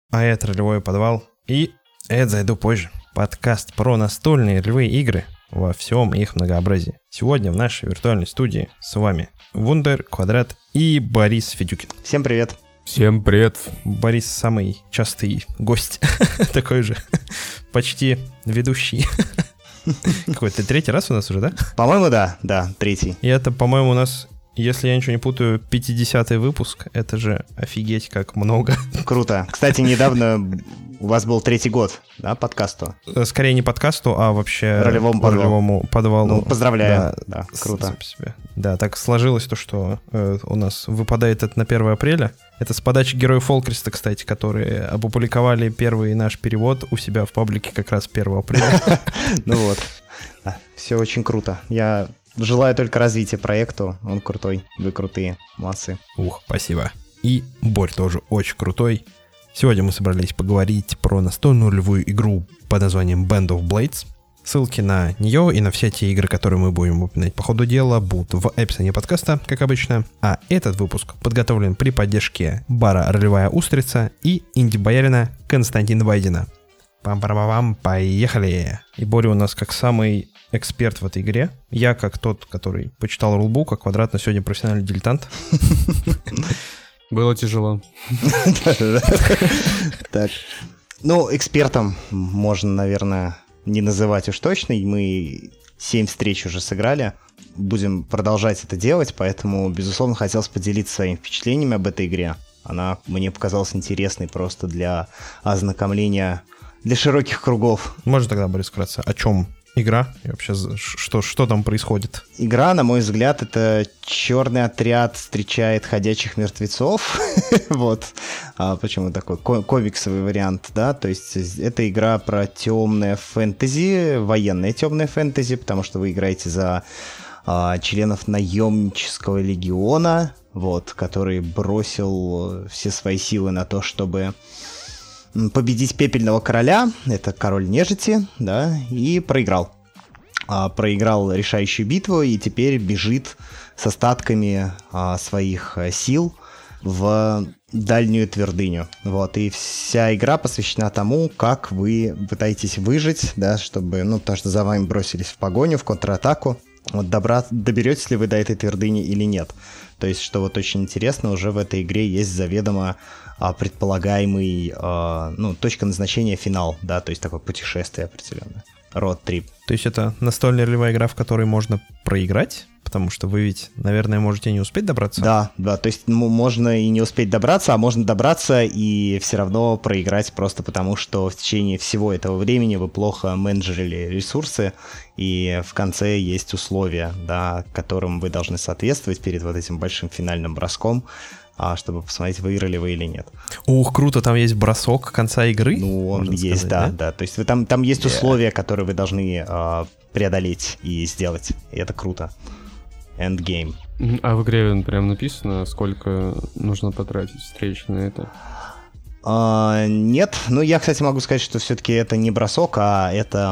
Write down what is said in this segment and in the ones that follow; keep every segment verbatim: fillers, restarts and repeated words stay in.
А это «Ролевой подвал». И это «Зайду позже». Подкаст про настольные ролевые игры во всем их многообразии. Сегодня в нашей виртуальной студии с вами Вундер, Квадрат и Борис Федюкин. Всем привет. Всем привет. Борис самый частый гость. Такой же. Почти ведущий. Какой-то третий раз у нас уже, да? По-моему, да. Да, третий. И это, по-моему, у нас, если я ничего не путаю, пятидесятый выпуск. Это же офигеть как много. Круто. Кстати, недавно у вас был третий год, да, подкасту? Скорее не подкасту, а вообще ролевому подвалу. ролевому подвалу. Ну, поздравляю. Да, да, круто. Да, так сложилось то, что э, у нас выпадает это на первое апреля. Это с подачи Героев Фолкреста, кстати, которые опубликовали первый наш перевод у себя в паблике как раз первого апреля. Ну вот. Все очень круто. Я желаю только развития проекту. Он крутой. Вы крутые. Молодцы. Ух, спасибо. И Борь тоже очень крутой. Сегодня мы собрались поговорить про настольную ролевую игру под названием Band of Blades. Ссылки на нее и на все те игры, которые мы будем упоминать по ходу дела, будут в описании подкаста, как обычно. А этот выпуск подготовлен при поддержке бара «Ролевая устрица» и инди-боярина Константина Байдина. Пам-парам-пам, поехали! И Боря у нас как самый эксперт в этой игре. Я как тот, который почитал рулбук, а Квадрат на сегодня профессиональный дилетант. Было тяжело. Так. Ну, экспертом можно, наверное, не называть уж точно. Мы семь встреч уже сыграли. Будем продолжать это делать, поэтому, безусловно, хотелось поделиться своими впечатлениями об этой игре. Она мне показалась интересной просто для ознакомления, для широких кругов. Можно тогда, Борис, вкратце, о чем игра и вообще что, что там происходит? Игра, на мой взгляд, это черный отряд встречает ходячих мертвецов. Вот. А, почему такой комиксовый вариант, да? То есть это игра про темное фэнтези, военное темное фэнтези, потому что вы играете за а, членов наемнического легиона, вот, который бросил все свои силы на то, чтобы победить пепельного короля, это король нежити, да, и проиграл. А, проиграл решающую битву и теперь бежит с остатками а, своих а, сил в дальнюю твердыню. Вот, и вся игра посвящена тому, как вы пытаетесь выжить, да, чтобы, ну, потому что за вами бросились в погоню, в контратаку. Вот добра... доберетесь ли вы до этой твердыни или нет. То есть, что вот очень интересно, уже в этой игре есть заведомо а, предполагаемый, а, ну, точка назначения финал, да, то есть такое путешествие определенное. Road-трип. То есть это настольная ролевая игра, в которой можно проиграть? Потому что вы ведь, наверное, можете не успеть добраться? Да, да, то есть ну, можно и не успеть добраться, а можно добраться и все равно проиграть просто потому, что в течение всего этого времени вы плохо менеджерили ресурсы, и в конце есть условия, да, которым вы должны соответствовать перед вот этим большим финальным броском, чтобы посмотреть, выиграли вы или нет. Ух, круто, там есть бросок конца игры? Ну, он есть, сказать, да, да, да. То есть вы, там, там есть yeah. условия, которые вы должны uh, преодолеть и сделать. И это круто. Endgame. А в игре прям написано, сколько нужно потратить встреч на это? Uh, нет, ну я, кстати, могу сказать, что все-таки это не бросок, а это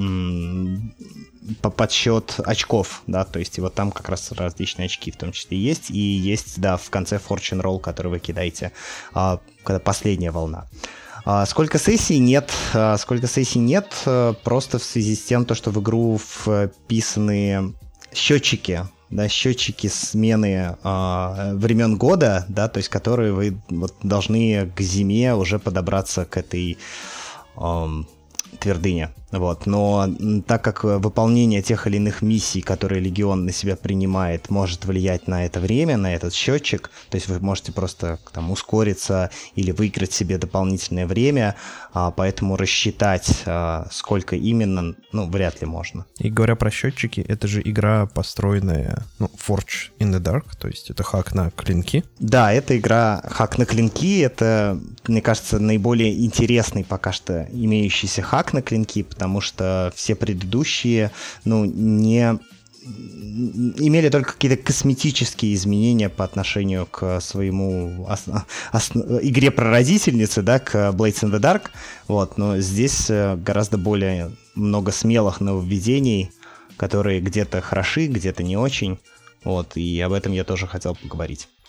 м- подсчет очков, да, то есть и вот там как раз различные очки в том числе есть, и есть, да, в конце fortune roll, который вы кидаете, а, когда последняя волна. А, сколько сессий? Нет. А, сколько сессий? Нет, а, просто в связи с тем, то, что в игру вписаны счетчики, да, счетчики смены а, времен года, да, то есть которые вы вот, должны к зиме уже подобраться к этой а, твердыне. Вот. Но так как выполнение тех или иных миссий, которые Легион на себя принимает, может влиять на это время, на этот счетчик, то есть вы можете просто там ускориться или выиграть себе дополнительное время, а, поэтому рассчитать, а, сколько именно, ну, вряд ли можно. И говоря про счетчики, это же игра, построенная, ну, Forge in the Dark, то есть это хак на клинки. Да, это игра хак на клинки, это, мне кажется, наиболее интересный пока что имеющийся хак на клинки, потому что все предыдущие, ну, не имели только какие-то косметические изменения по отношению к своему ос- ос- игре прародительницы, да, к Blades in the Dark, вот, но здесь гораздо более много смелых нововведений, которые где-то хороши, где-то не очень, вот, и об этом я тоже хотел поговорить.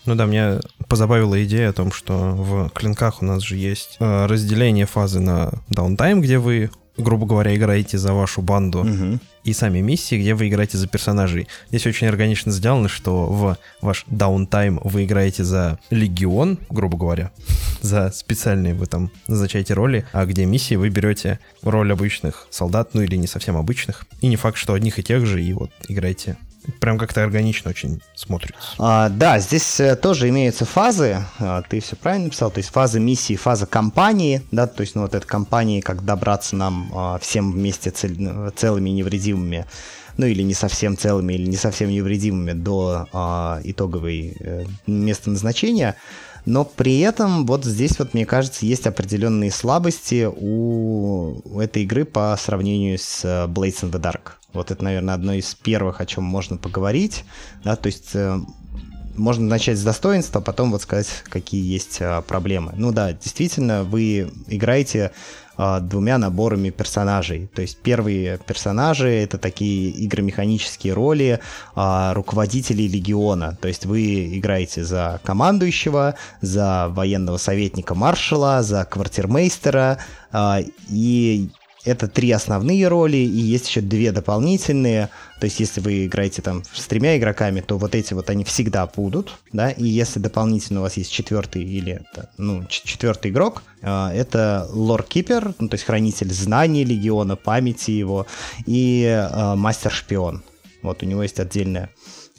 Ну да, меня позабавила идея о том, что в клинках у нас же есть э, разделение фазы на даунтайм, где вы, грубо говоря, играете за вашу банду, угу. и сами миссии, где вы играете за персонажей. Здесь очень органично сделано, что в ваш даунтайм вы играете за легион, грубо говоря, за специальные вы там назначаете роли, а где миссии вы берете роль обычных солдат, ну или не совсем обычных. И не факт, что одних и тех же, и вот играете. Прям как-то органично очень смотрится. А, да, здесь тоже имеются фазы, а, ты все правильно написал, то есть фаза миссии, фаза кампании, да, то есть ну, вот эта кампания, как добраться нам а, всем вместе цель, целыми и невредимыми, ну или не совсем целыми, или не совсем невредимыми до а, итоговой э, места назначения. Но при этом вот здесь вот, мне кажется, есть определенные слабости у, у этой игры по сравнению с Blades in the Dark. Вот это, наверное, одно из первых, о чем можно поговорить. Да, то есть э, можно начать с достоинства, а потом вот сказать, какие есть э, проблемы. Ну да, действительно, вы играете э, двумя наборами персонажей. То есть первые персонажи — это такие игромеханические роли э, руководителей легиона. То есть вы играете за командующего, за военного советника маршала, за квартирмейстера, э, и это три основные роли, и есть еще две дополнительные. То есть, если вы играете там с тремя игроками, то вот эти вот они всегда будут, да. И если дополнительно у вас есть четвертый или ну четвертый игрок, это лор-кипер, ну то есть хранитель знаний легиона, памяти его, и мастер-шпион. Вот у него есть отдельная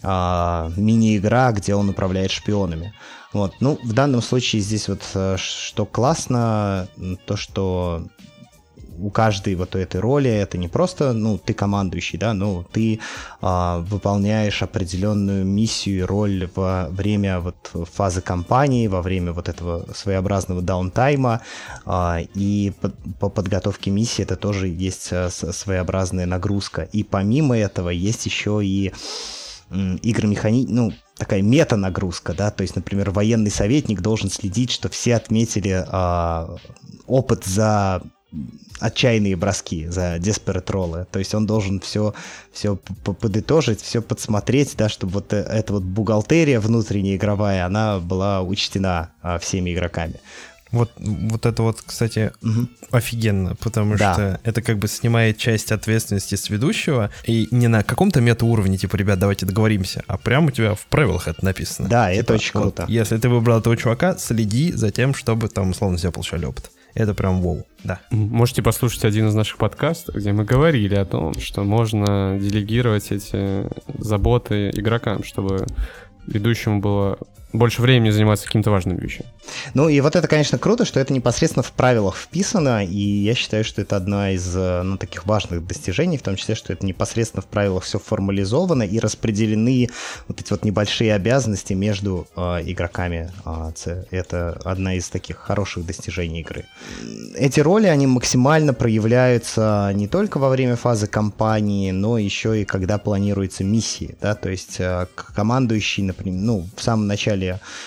а, мини-игра, где он управляет шпионами. Вот. Ну, в данном случае здесь вот что классно, то что у каждой вот этой роли это не просто, ну, ты командующий, да, но ты а, выполняешь определенную миссию и роль во время вот фазы кампании, во время вот этого своеобразного даунтайма, а, и по, по подготовке миссии это тоже есть а, своеобразная нагрузка. И помимо этого есть еще и м, игромехани... ну, такая мета-нагрузка, да, то есть, например, военный советник должен следить, что все отметили а, опыт за отчаянные броски, за desperate роллы. То есть он должен все, все подытожить, все подсмотреть, да, чтобы вот эта вот бухгалтерия внутренняя игровая, она была учтена а, всеми игроками. Вот, вот это вот, кстати, угу. офигенно, потому да. что это как бы снимает часть ответственности с ведущего, и не на каком-то мета-уровне, типа, ребят, давайте договоримся, а прямо у тебя в правилах это написано. Да, типа, это очень вот, круто. Если ты выбрал этого чувака, следи за тем, чтобы там, условно, все получали опыт. Это прям вау, да. Можете послушать один из наших подкастов, где мы говорили о том, что можно делегировать эти заботы игрокам, чтобы ведущему было больше времени заниматься каким-то важным вещам. Ну и вот это, конечно, круто, что это непосредственно в правилах вписано, и я считаю, что это одна из, ну, таких важных достижений, в том числе, что это непосредственно в правилах все формализовано и распределены вот эти вот небольшие обязанности между э, игроками. Это одна из таких хороших достижений игры. Эти роли, они максимально проявляются не только во время фазы кампании, но еще и когда планируются миссии, да, то есть э, командующий, например, ну, в самом начале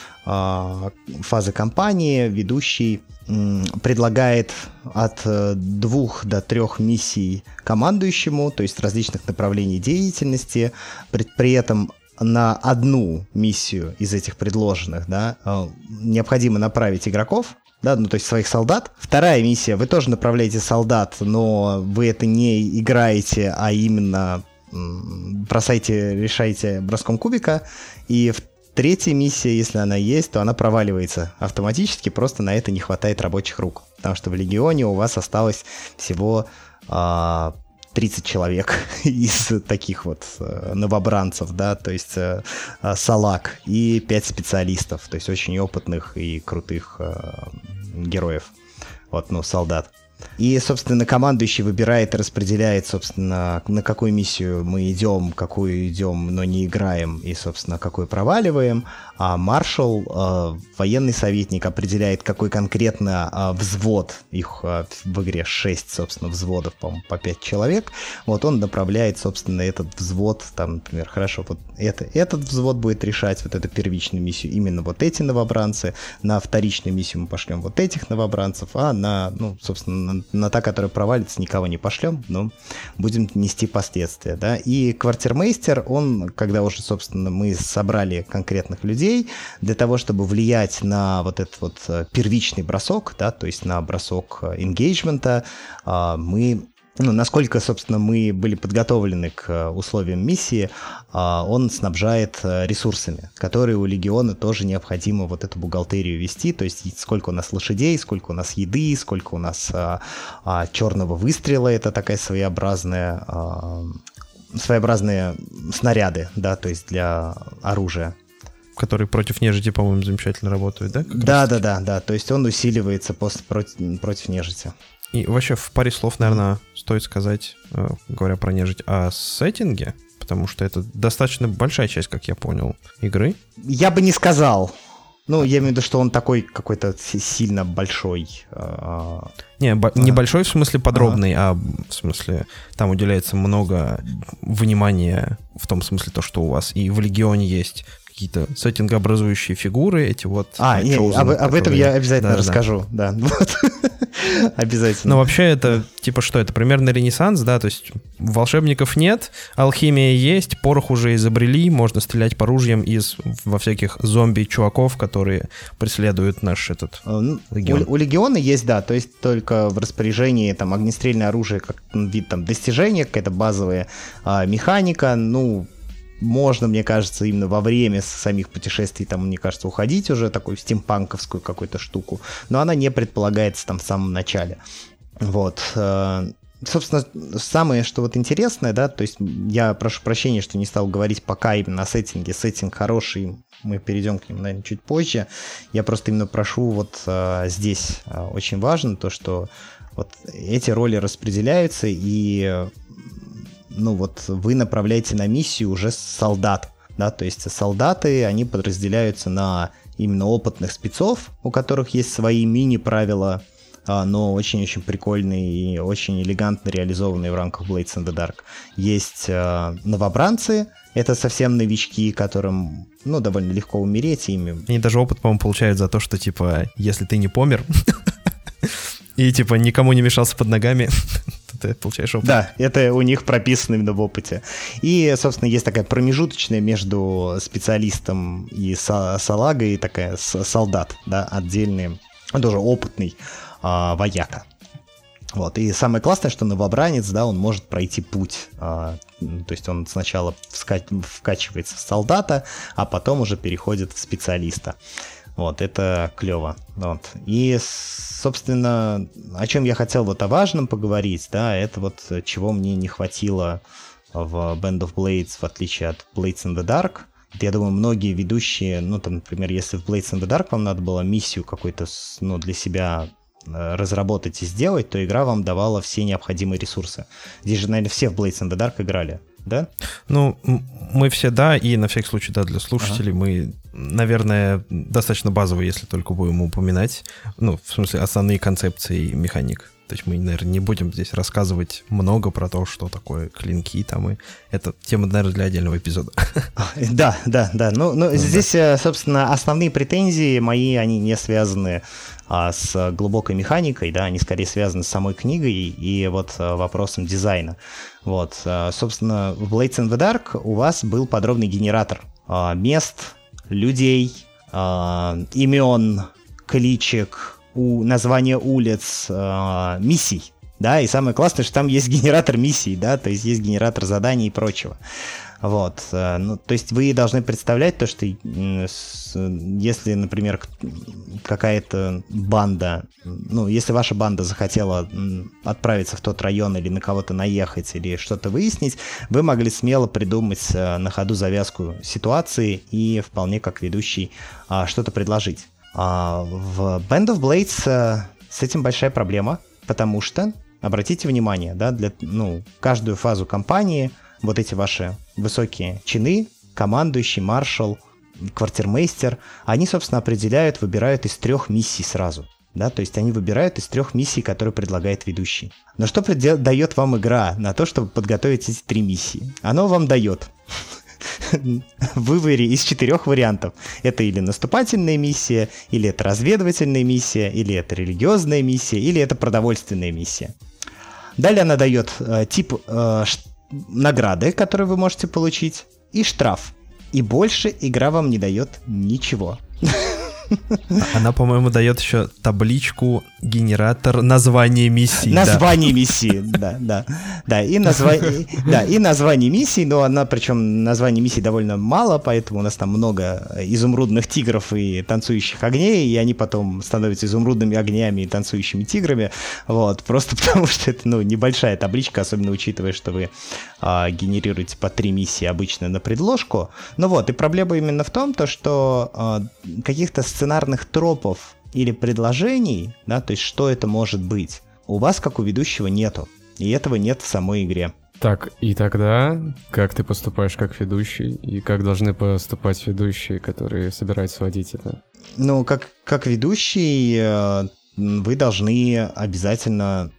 фазы кампании ведущий предлагает от двух до трех миссий командующему, то есть различных направлений деятельности, при, при этом на одну миссию из этих предложенных, да, необходимо направить игроков, да, ну то есть своих солдат. Вторая миссия, вы тоже направляете солдат, но вы это не играете, а именно бросаете, решаете броском кубика. И в Третья миссия, если она есть, то она проваливается автоматически, просто на это не хватает рабочих рук. Потому что в Легионе у вас осталось всего э, тридцать человек из таких вот э, новобранцев, да, то есть э, салак и пять специалистов, то есть очень опытных и крутых э, героев, вот, ну, солдат. И, собственно, командующий выбирает и распределяет, собственно, на какую миссию мы идем, какую идем, но не играем, и, собственно, какую проваливаем. А маршал, э, военный советник, определяет, какой конкретно э, взвод, их э, в игре шесть, собственно, взводов, по-моему, по пять человек. Вот он направляет, собственно, этот взвод, там, например, хорошо, вот это, этот взвод будет решать вот эту первичную миссию, именно вот эти новобранцы, на вторичную миссию мы пошлем вот этих новобранцев, а на, ну, собственно, на, на та, которая провалится, никого не пошлем, но будем нести последствия, да. И квартирмейстер, он, когда уже, собственно, мы собрали конкретных людей для того, чтобы влиять на вот этот вот первичный бросок, да, то есть на бросок engagement, мы... Ну, насколько, собственно, мы были подготовлены к условиям миссии, он снабжает ресурсами, которые у Легиона тоже необходимо вот эту бухгалтерию вести, то есть сколько у нас лошадей, сколько у нас еды, сколько у нас а, а, черного выстрела, это такая своеобразная, а, своеобразные снаряды, да, то есть для оружия. Которые против нежити, по-моему, замечательно работают, да? Да, да, да, да, то есть он усиливается после, против, против нежити. И вообще в паре слов, наверное, стоит сказать, говоря про нежить, о сеттинге, потому что это достаточно большая часть, как я понял, игры. Я бы не сказал. Ну, я имею в виду, что он такой какой-то сильно большой. Не, бо- не большой в смысле подробный, а в смысле там уделяется много внимания в том смысле то, что у вас и в Легионе есть какие-то сеттингообразующие фигуры, эти вот... А, не, chosen, об, об которые... этом я обязательно да, расскажу, да. да. Вот. Обязательно. Но вообще это, типа что, это примерно Ренессанс, да, то есть волшебников нет, алхимия есть, порох уже изобрели, можно стрелять по ружьям из во всяких зомби-чуваков, которые преследуют наш этот легион. У, у Легиона есть, да, то есть только в распоряжении там огнестрельное оружие как вид там достижения, какая-то базовая а, механика, ну... Можно, мне кажется, именно во время самих путешествий, там, мне кажется, уходить уже такую стимпанковскую какую-то штуку, но она не предполагается там в самом начале. Вот. Собственно, самое, что вот интересное, да, то есть я прошу прощения, что не стал говорить пока именно о сеттинге. Сеттинг хороший, мы перейдем к нему, наверное, чуть позже. Я просто именно прошу вот здесь очень важно то, что вот эти роли распределяются, и ну вот вы направляете на миссию уже солдат, да, то есть солдаты, они подразделяются на именно опытных спецов, у которых есть свои мини-правила, но очень-очень прикольные и очень элегантно реализованные в рамках Blades in the Dark. Есть новобранцы, это совсем новички, которым, ну, довольно легко умереть ими. Они даже опыт, по-моему, получают за то, что, типа, если ты не помер и, типа, никому не мешался под ногами, ты получаешь опыт. Да, это у них прописано именно в опыте. И, собственно, есть такая промежуточная между специалистом и салагой, такая солдат, да, отдельный, он тоже опытный а, вояка. Вот. И самое классное, что новобранец, да, он может пройти путь. А, то есть он сначала вска- вкачивается в солдата, а потом уже переходит в специалиста. Вот, это клево. Вот. И, собственно, о чем я хотел вот о важном поговорить, да, это вот чего мне не хватило в Band of Blades, в отличие от Blades in the Dark. Я думаю, многие ведущие, ну, там, например, если в Blades in the Dark вам надо было миссию какую-то, ну, для себя разработать и сделать, то игра вам давала все необходимые ресурсы. Здесь же, наверное, все в Blades in the Dark играли, да? Ну, мы все, да, и на всякий случай, да, для слушателей ага. мы, наверное, достаточно базово, если только будем упоминать, ну, в смысле, основные концепции механик. То есть мы, наверное, не будем здесь рассказывать много про то, что такое клинки там, и это тема, наверное, для отдельного эпизода. Да, да, да. Ну, ну, ну здесь, да. собственно, основные претензии мои, они не связаны а, с глубокой механикой, да, они скорее связаны с самой книгой и вот а, вопросом дизайна. Вот, а, собственно, в Blades in the Dark у вас был подробный генератор а, мест, людей, а, имен, кличек, у названия улиц, э, миссий, да, и самое классное, что там есть генератор миссий, да, то есть есть генератор заданий и прочего. Вот, э, ну, то есть вы должны представлять то, что э, с, если, например, какая-то банда, ну, если ваша банда захотела отправиться в тот район или на кого-то наехать или что-то выяснить, вы могли смело придумать э, на ходу завязку ситуации и вполне как ведущий э, что-то предложить. Uh, в Band of Blades uh, с этим большая проблема, потому что, обратите внимание, да, для, ну, каждую фазу кампании вот эти ваши высокие чины, командующий, маршал, квартирмейстер, они, собственно, определяют, выбирают из трех миссий сразу. Да, то есть они выбирают из трех миссий, которые предлагает ведущий. Но что дает вам игра на то, чтобы подготовить эти три миссии? Оно вам дает выбери из четырех вариантов. Это или наступательная миссия, или это разведывательная миссия, или это религиозная миссия, или это продовольственная миссия. Далее она дает э, тип э, ш- награды, которую вы можете получить, и штраф. И больше игра вам не дает ничего. Она, по-моему, дает еще табличку, генератор названия миссии. Название да. миссии, да, да. Да, и название, да, и название миссии, но она, причем название миссии довольно мало, поэтому у нас там много изумрудных тигров и танцующих огней, и они потом становятся изумрудными огнями и танцующими тиграми, вот, просто потому что это, ну, небольшая табличка, особенно учитывая, что вы а, генерируете по три миссии обычно на предложку. Ну вот, и проблема именно в том, то, что а, каких-то сценарных тропов или предложений, да, то есть что это может быть, у вас, как у ведущего, нету. И этого нет в самой игре. Так, и тогда как ты поступаешь как ведущий, и как должны поступать ведущие, которые собираются водить это? Ну, как, как ведущий, вы должны обязательно...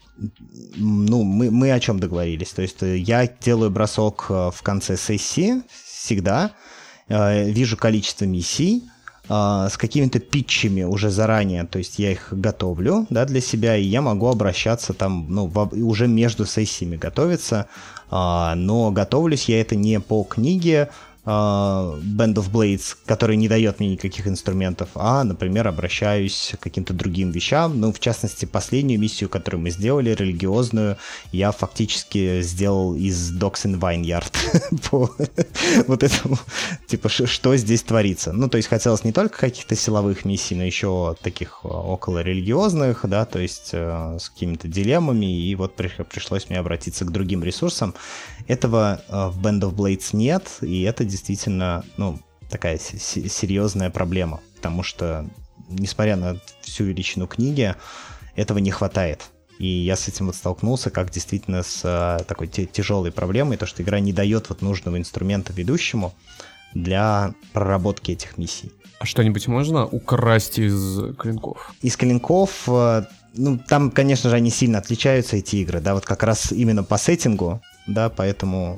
Ну, мы, мы о чем договорились? То есть я делаю бросок в конце сессии всегда, вижу количество миссий, с какими-то питчами уже заранее, то есть я их готовлю, да, для себя, и я могу обращаться там, ну, во, уже между сессиями готовиться, а, но готовлюсь я это не по книге а, Band of Blades, который не дает мне никаких инструментов, а, например, обращаюсь к каким-то другим вещам, ну, в частности, последнюю миссию, которую мы сделали, религиозную, я фактически сделал из Dogs in Vineyard по вот этому, типа, что здесь творится. Ну, то есть хотелось не только каких-то силовых миссий, но еще таких около религиозных, да, то есть э, с какими-то дилеммами, и вот при, пришлось мне обратиться к другим ресурсам. Этого э, в Band of Blades нет, и это действительно, ну, такая с- серьезная проблема, потому что, несмотря на всю величину книги, этого не хватает. И я с этим вот столкнулся, как действительно с а, такой т- тяжелой проблемой, то, что игра не дает вот нужного инструмента ведущему для проработки этих миссий. А что-нибудь можно украсть из клинков? Из клинков, э, ну, там, конечно же, они сильно отличаются, эти игры, да, вот как раз именно по сеттингу, да, поэтому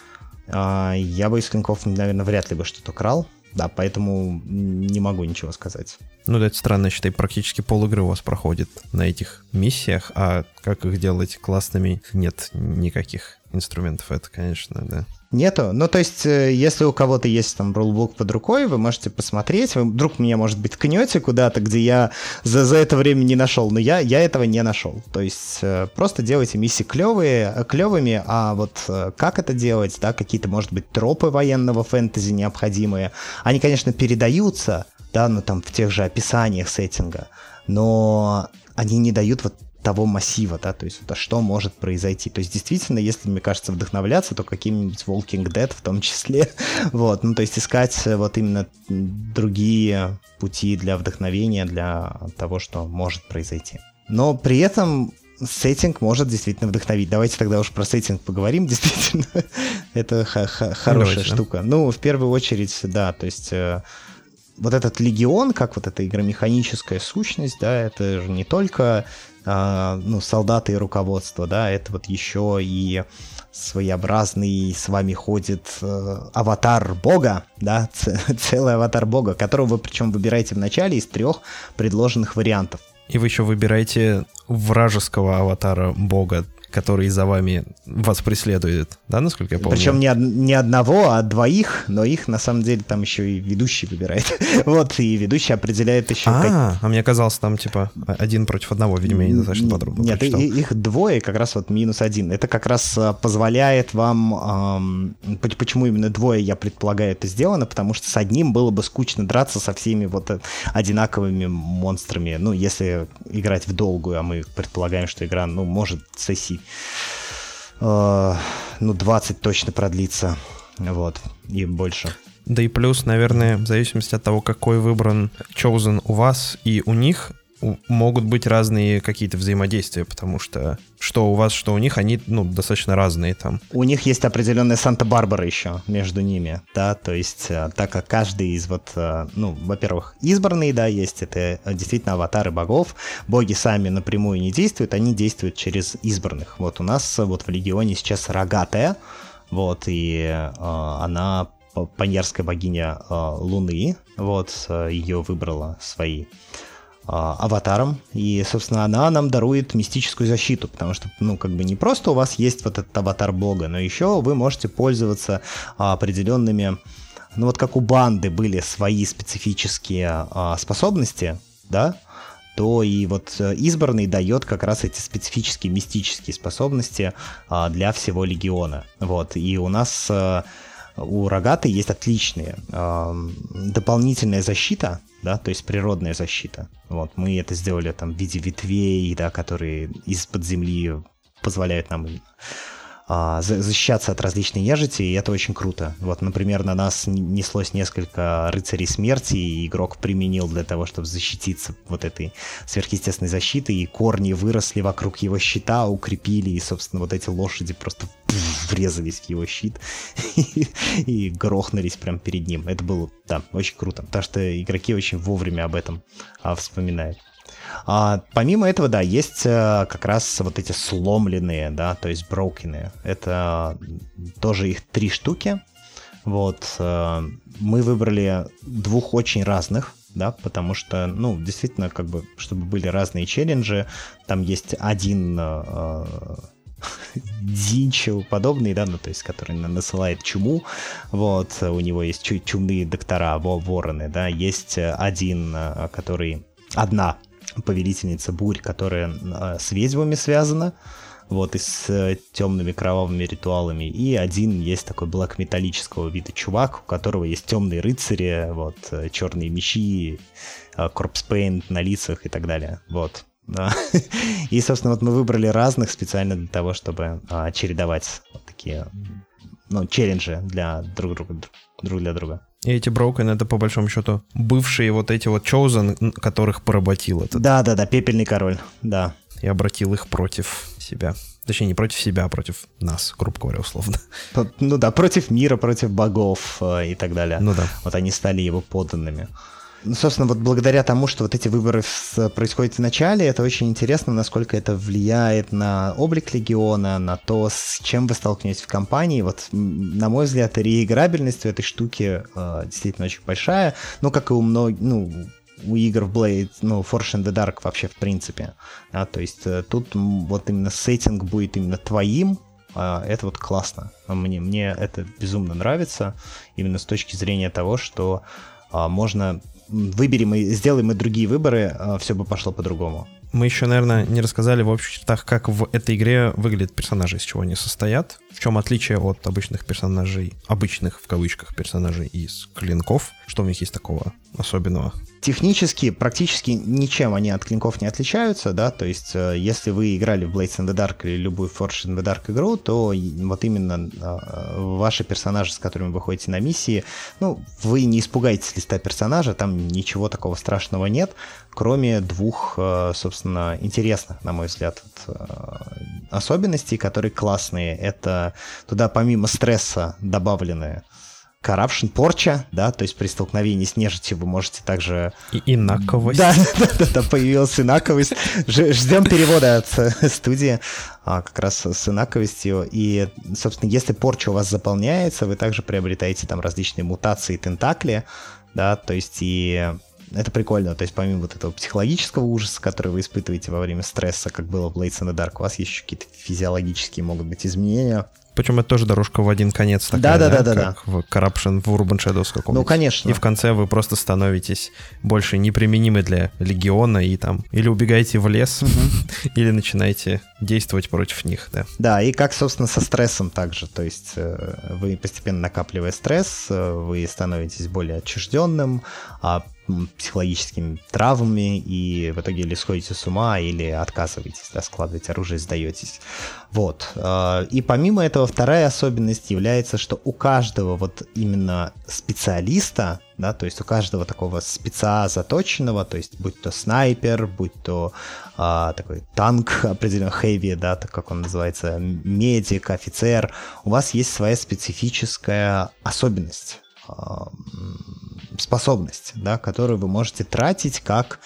э, я бы из клинков, наверное, вряд ли бы что-то крал, да, поэтому не могу ничего сказать. Ну, да, это странно, считай, практически пол-игры у вас проходит на этих миссиях, а как их делать классными, нет никаких инструментов, это, конечно, да. Нету. Ну, то есть, если у кого-то есть там рулбук под рукой, вы можете посмотреть. Вы вдруг меня, может быть, ткнете куда-то, где я за, за это время не нашел. Но я, я этого не нашел. То есть, просто делайте миссии клевые, клевыми, а вот как это делать, да, какие-то, может быть, тропы военного фэнтези необходимые. Они, конечно, передаются, да, ну, там, в тех же описаниях сеттинга, но они не дают вот того массива, да, то есть вот, а что может произойти. То есть действительно, если, мне кажется, вдохновляться, то каким-нибудь Walking Dead в том числе, вот, ну то есть искать вот именно другие пути для вдохновения, для того, что может произойти. Но при этом сеттинг может действительно вдохновить. Давайте тогда уж про сеттинг поговорим, действительно. Это х- х- хорошая Давайте, штука. Да. Ну, в первую очередь, да, то есть... Вот этот легион, как вот эта игромеханическая сущность, да, это же не только э, ну, солдаты и руководство, да, это вот еще и своеобразный с вами ходит э, аватар бога, да, ц- целый аватар бога, которого вы причем выбираете в начале из трех предложенных вариантов. И вы еще выбираете вражеского аватара бога, который за вами вас преследует, да, насколько я помню? Причем не, од- не одного, а двоих, но их на самом деле там еще и ведущий выбирает. Вот, и ведущий определяет еще... А, как... а мне казалось, там типа один против одного, видимо, я недостаточно подробно Нет, прочитал. и, их двое, как раз вот минус один. Это как раз позволяет вам... Эм, почему именно двое, я предполагаю, это сделано, потому что с одним было бы скучно драться со всеми вот одинаковыми монстрами. Ну, если играть в долгую, а мы предполагаем, что игра, ну, может сессий ну, двадцать точно продлится, вот, и больше. Да и плюс, наверное, в зависимости от того, какой выбран Chosen у вас и у них, могут быть разные какие-то взаимодействия, потому что что у вас, что у них, они, ну, достаточно разные там. У них есть определенная Санта-Барбара еще между ними, да, то есть так как каждый из вот, ну, во-первых, избранные, да, есть, это действительно аватары богов, боги сами напрямую не действуют, они действуют через избранных. Вот у нас вот в Легионе сейчас рогатая, вот, и э, она паньярская богиня Луны. Вот, ее выбрала свои аватаром, и, собственно, она нам дарует мистическую защиту, потому что, ну, как бы не просто у вас есть вот этот аватар бога, но еще вы можете пользоваться определенными, ну, вот как у банды были свои специфические способности, да, то и вот избранный дает как раз эти специфические мистические способности для всего легиона, вот, и у нас у рогатой есть отличная дополнительная защита, да, то есть природная защита. Вот, мы это сделали там в виде ветвей, да, которые из-под земли позволяют нам а, защищаться от различной нежити, и это очень круто. Вот, например, на нас неслось несколько рыцарей смерти, и игрок применил для того, чтобы защититься вот этой сверхъестественной защитой, и корни выросли вокруг его щита, укрепили, и, собственно, вот эти лошади просто врезались в его щит и, и грохнулись прямо перед ним. Это было, да, очень круто, потому что игроки очень вовремя об этом а, вспоминают. А, помимо этого, да, есть а, как раз вот эти сломленные, да, то есть брокенные. Это тоже их три штуки. Вот, а, мы выбрали двух очень разных, да, потому что, ну, действительно, как бы, чтобы были разные челленджи, там есть один а, Дзинчу подобный, да, ну, то есть, который насылает чуму, вот, у него есть чумные доктора, вороны, да, есть один, который, одна повелительница бурь, которая с ведьмами связана, вот, и с темными кровавыми ритуалами, и один есть такой блэк-металлического вида чувак, у которого есть темные рыцари, вот, черные мечи, корпспейнт на лицах и так далее, вот. И, собственно, вот мы выбрали разных специально для того, чтобы а, чередовать вот такие, ну, челленджи для друг друга, друг для друга. И эти Broken — это, по большому счету, бывшие вот эти вот Chosen, которых поработил этот. Да-да-да, пепельный король, да. И обратил их против себя. Точнее, не против себя, а против нас, грубо говоря, условно. Ну да, против мира, против богов э, и так далее. Ну да. Вот они стали его подданными. Ну, собственно, вот благодаря тому, что вот эти выборы происходят в начале, это очень интересно, насколько это влияет на облик легиона, на то, с чем вы столкнетесь в кампании. Вот, на мой взгляд, реиграбельность у этой штуки э, действительно очень большая. Ну, как и у многих, ну, у игр в Blade, ну, Forged in the Dark вообще в принципе. Да, то есть э, тут вот именно сеттинг будет именно твоим. Э, это вот классно. Мне, мне это безумно нравится. Именно с точки зрения того, что э, можно... Выберем и сделаем мы другие выборы, все бы пошло по-другому. Мы еще, наверное, не рассказали в общих чертах, как в этой игре выглядят персонажи, из чего они состоят. В чем отличие от обычных персонажей, обычных в кавычках персонажей из клинков, что у них есть такого особенного? Технически, практически ничем они от клинков не отличаются, да, то есть если вы играли в Blades in the Dark или любую Forged in the Dark игру, то вот именно ваши персонажи, с которыми вы ходите на миссии, ну, вы не испугаетесь листа персонажа, там ничего такого страшного нет, кроме двух, собственно, интересных, на мой взгляд, особенностей, которые классные. Это туда помимо стресса добавлены Corruption, порча, да, то есть при столкновении с нежитью вы можете также... И инаковость. Да, да, да, да, появилась инаковость. Ждем перевода от студии а, как раз с инаковостью. И, собственно, если порча у вас заполняется, вы также приобретаете там различные мутации, тентакли, да, то есть и... Это прикольно, то есть помимо вот этого психологического ужаса, который вы испытываете во время стресса, как было в Blades in the Dark, у вас есть еще какие-то физиологические могут быть изменения. Причем это тоже дорожка в один конец такая, да, да, да, да, да, как да. в Corruption, в Urban Shadows каком-нибудь. Ну, конечно. И в конце вы просто становитесь больше неприменимы для Легиона и там или убегаете в лес, uh-huh. или начинаете действовать против них, да. Да, и как, собственно, со стрессом также, то есть вы постепенно накапливая стресс, вы становитесь более отчужденным, а психологическими травмами, и в итоге или сходите с ума, или отказываетесь, да, складываете оружие, сдаетесь. Вот. И помимо этого, вторая особенность является, что у каждого вот именно специалиста, да, то есть у каждого такого спеца заточенного, то есть будь то снайпер, будь то а, такой танк определенно heavy, да, так как он называется, медик, офицер, у вас есть своя специфическая особенность, способность, да, которую вы можете тратить как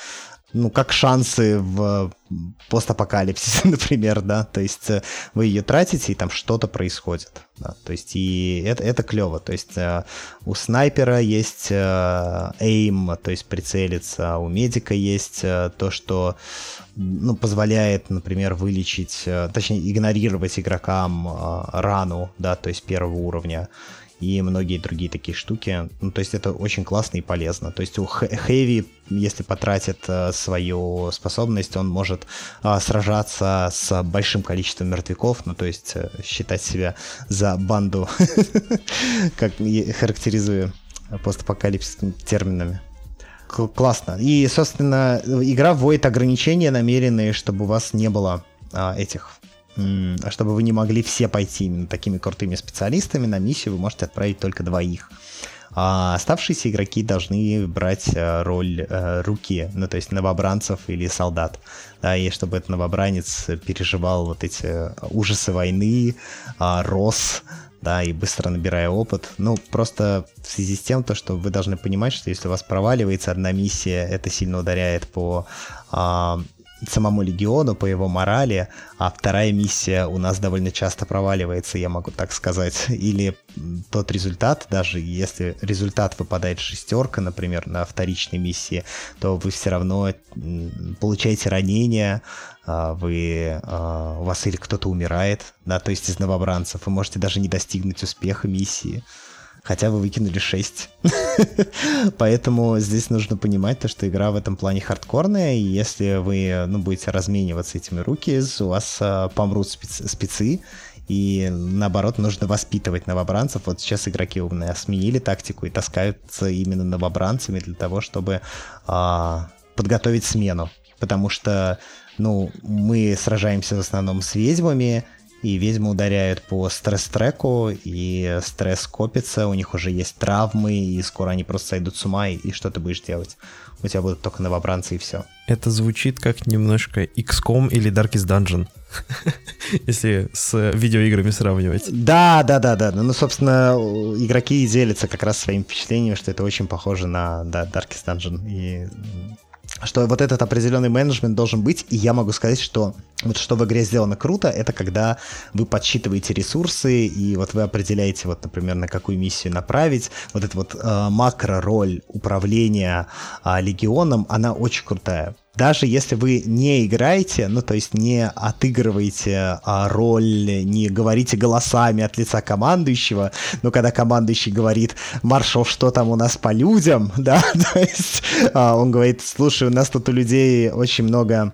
ну, как шансы в постапокалипсисе, например, да, то есть вы ее тратите, и там что-то происходит, да, то есть и это, это клево, то есть у снайпера есть aim, то есть прицелиться, у медика есть то, что, ну, позволяет, например, вылечить, точнее, игнорировать игрокам рану, да, то есть первого уровня, и многие другие такие штуки. Ну, то есть это очень классно и полезно. То есть у Heavy, если потратит э, свою способность, он может э, сражаться с большим количеством мертвяков, ну, то есть э, считать себя за банду, как характеризуя постапокалипсисными терминами. Классно. И, собственно, игра вводит ограничения намеренные, чтобы у вас не было э, этих... чтобы вы не могли все пойти именно такими крутыми специалистами, на миссию вы можете отправить только двоих. А оставшиеся игроки должны брать роль э, руки, ну то есть новобранцев или солдат. Да, и чтобы этот новобранец переживал вот эти ужасы войны, э, рос, да, и быстро набирая опыт. Ну, просто в связи с тем, то, что вы должны понимать, что если у вас проваливается одна миссия, это сильно ударяет по... Э, самому легиону, по его морали, а вторая миссия у нас довольно часто проваливается, я могу так сказать. Или тот результат, даже если результат выпадает шестерка, например, на вторичной миссии, то вы все равно получаете ранения, вы, у вас или кто-то умирает, да, то есть из новобранцев, вы можете даже не достигнуть успеха миссии. Хотя вы выкинули шесть. Поэтому здесь нужно понимать, то, что игра в этом плане хардкорная, и если вы, ну, будете размениваться этими руки, у вас а, помрут спец- спецы, и наоборот нужно воспитывать новобранцев. Вот сейчас игроки умные сменили тактику и таскаются именно новобранцами для того, чтобы а, подготовить смену. Потому что, ну, мы сражаемся в основном с ведьмами, и ведьмы ударяют по стресс-треку, и стресс копится, у них уже есть травмы, и скоро они просто сойдут с ума, и что ты будешь делать? У тебя будут только новобранцы, и все. Это звучит как немножко икс ком или Darkest Dungeon, если с видеоиграми сравнивать. Да, да, да, да. Ну, собственно, игроки делятся как раз своими впечатлениями, что это очень похоже на, да, Darkest Dungeon, и... что вот этот определенный менеджмент должен быть, и я могу сказать, что вот что в игре сделано круто, это когда вы подсчитываете ресурсы, и вот вы определяете, вот, например, на какую миссию направить. Вот эта вот э, макро-роль управления э, легионом, она очень крутая. Даже если вы не играете, ну, то есть не отыгрываете а, роль, не говорите голосами от лица командующего, но когда командующий говорит: «Маршал, что там у нас по людям?» Да, то есть а, он говорит: «Слушай, у нас тут у людей очень много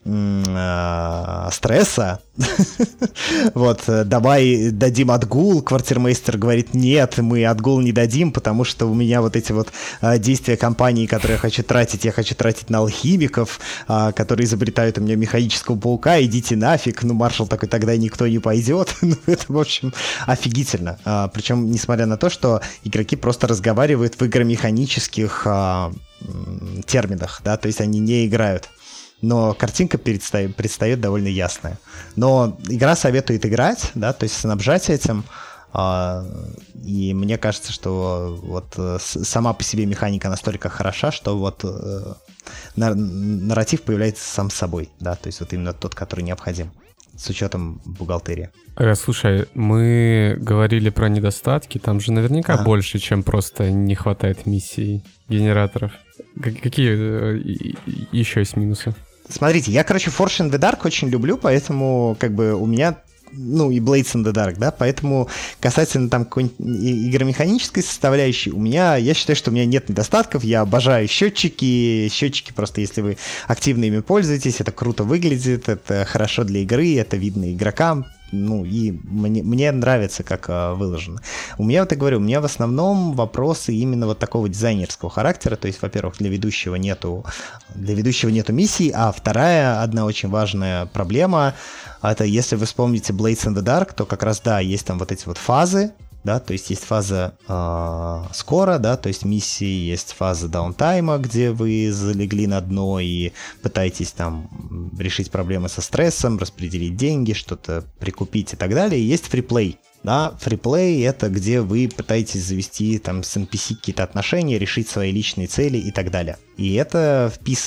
стресса, вот, давай дадим отгул». Квартирмейстер говорит: «Нет, мы отгул не дадим, потому что у меня вот эти вот действия компании, которые я хочу тратить, я хочу тратить на алхимиков, которые изобретают у меня механического паука, идите нафиг». Ну, маршал такой: «Тогда никто не пойдет». Ну, это, в общем, офигительно. Причем, несмотря на то, что игроки просто разговаривают в игромеханических терминах, да, то есть они не играют. Но картинка предстает, предстает довольно ясная. Но игра советует играть, да, то есть снабжать этим. А, и мне кажется, что вот сама по себе механика настолько хороша, что вот э, нарратив появляется сам собой, да, то есть вот именно тот, который необходим, с учетом бухгалтерии. Э, слушай, мы говорили про недостатки, там же наверняка ага. больше, чем просто не хватает миссий, генераторов. Какие еще есть минусы? Смотрите, я, короче, Forge in the Dark очень люблю, поэтому как бы у меня, ну, и Blades in the Dark, да, поэтому касательно там какой-нибудь игромеханической составляющей, у меня, я считаю, что у меня нет недостатков, я обожаю счетчики, счетчики просто, если вы активно ими пользуетесь, это круто выглядит, это хорошо для игры, это видно игрокам. Ну, и мне, мне нравится, как а, выложено. У меня, вот я говорю, у меня в основном вопросы именно вот такого дизайнерского характера. То есть, во-первых, для ведущего нету, для ведущего нету миссий, а вторая, одна очень важная проблема, это если вы вспомните Blades in the Dark, то как раз, да, есть там вот эти вот фазы, да, то есть есть фаза э, скоро, да, то есть миссии, есть фаза даунтайма, где вы залегли на дно и пытаетесь там решить проблемы со стрессом, распределить деньги, что-то прикупить и так далее. И есть фриплей, да, фриплей — это где вы пытаетесь завести там с эн пи си какие-то отношения, решить свои личные цели и так далее. И это вписано.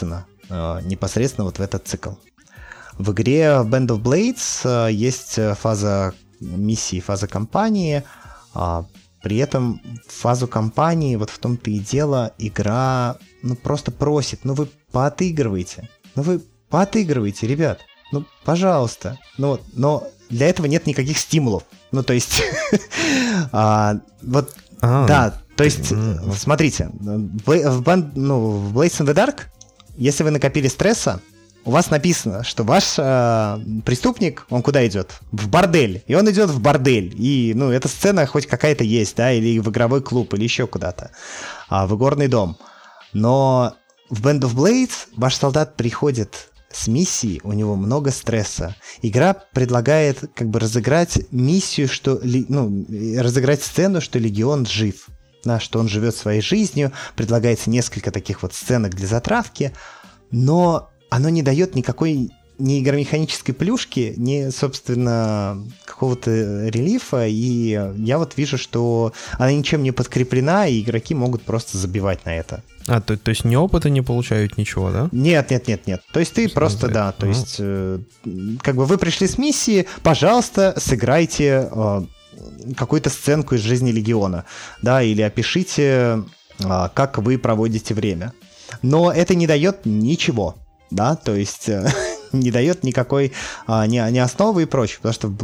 э, непосредственно вот в этот цикл. В игре Band of Blades э, есть фаза миссии, фаза кампании, а при этом фазу кампании, вот в том-то и дело, игра ну просто просит, ну вы поотыгрывайте, ну вы поотыгрывайте, ребят, ну пожалуйста, ну но для этого нет никаких стимулов, ну то есть, а, вот, а, да, то есть, mm-hmm. смотрите, в, Band, ну, в Blades in the Dark, если вы накопили стресса, у вас написано, что ваш э, преступник, он куда идет? В бордель. И он идет в бордель. И, ну, эта сцена хоть какая-то есть, да, или в игровой клуб, или еще куда-то, а, в игорный дом. Но в Band of Blades ваш солдат приходит с миссией, у него много стресса. Игра предлагает как бы разыграть миссию, что, ну, разыграть сцену, что Легион жив, да, что он живет своей жизнью. Предлагается несколько таких вот сценок для затравки, но оно не дает никакой ни игромеханической плюшки, ни, собственно, какого-то релифа, и я вот вижу, что она ничем не подкреплена, и игроки могут просто забивать на это. А, то, то есть ни опыта не получают, ничего, да? Нет, нет, нет, нет. То есть ты что просто, да, то есть э, как бы вы пришли с миссии, пожалуйста, сыграйте э, какую-то сценку из жизни Легиона, да, или опишите, э, как вы проводите время. Но это не дает ничего. Да, то есть э, не дает никакой а, ни, ни основы и прочее, потому что в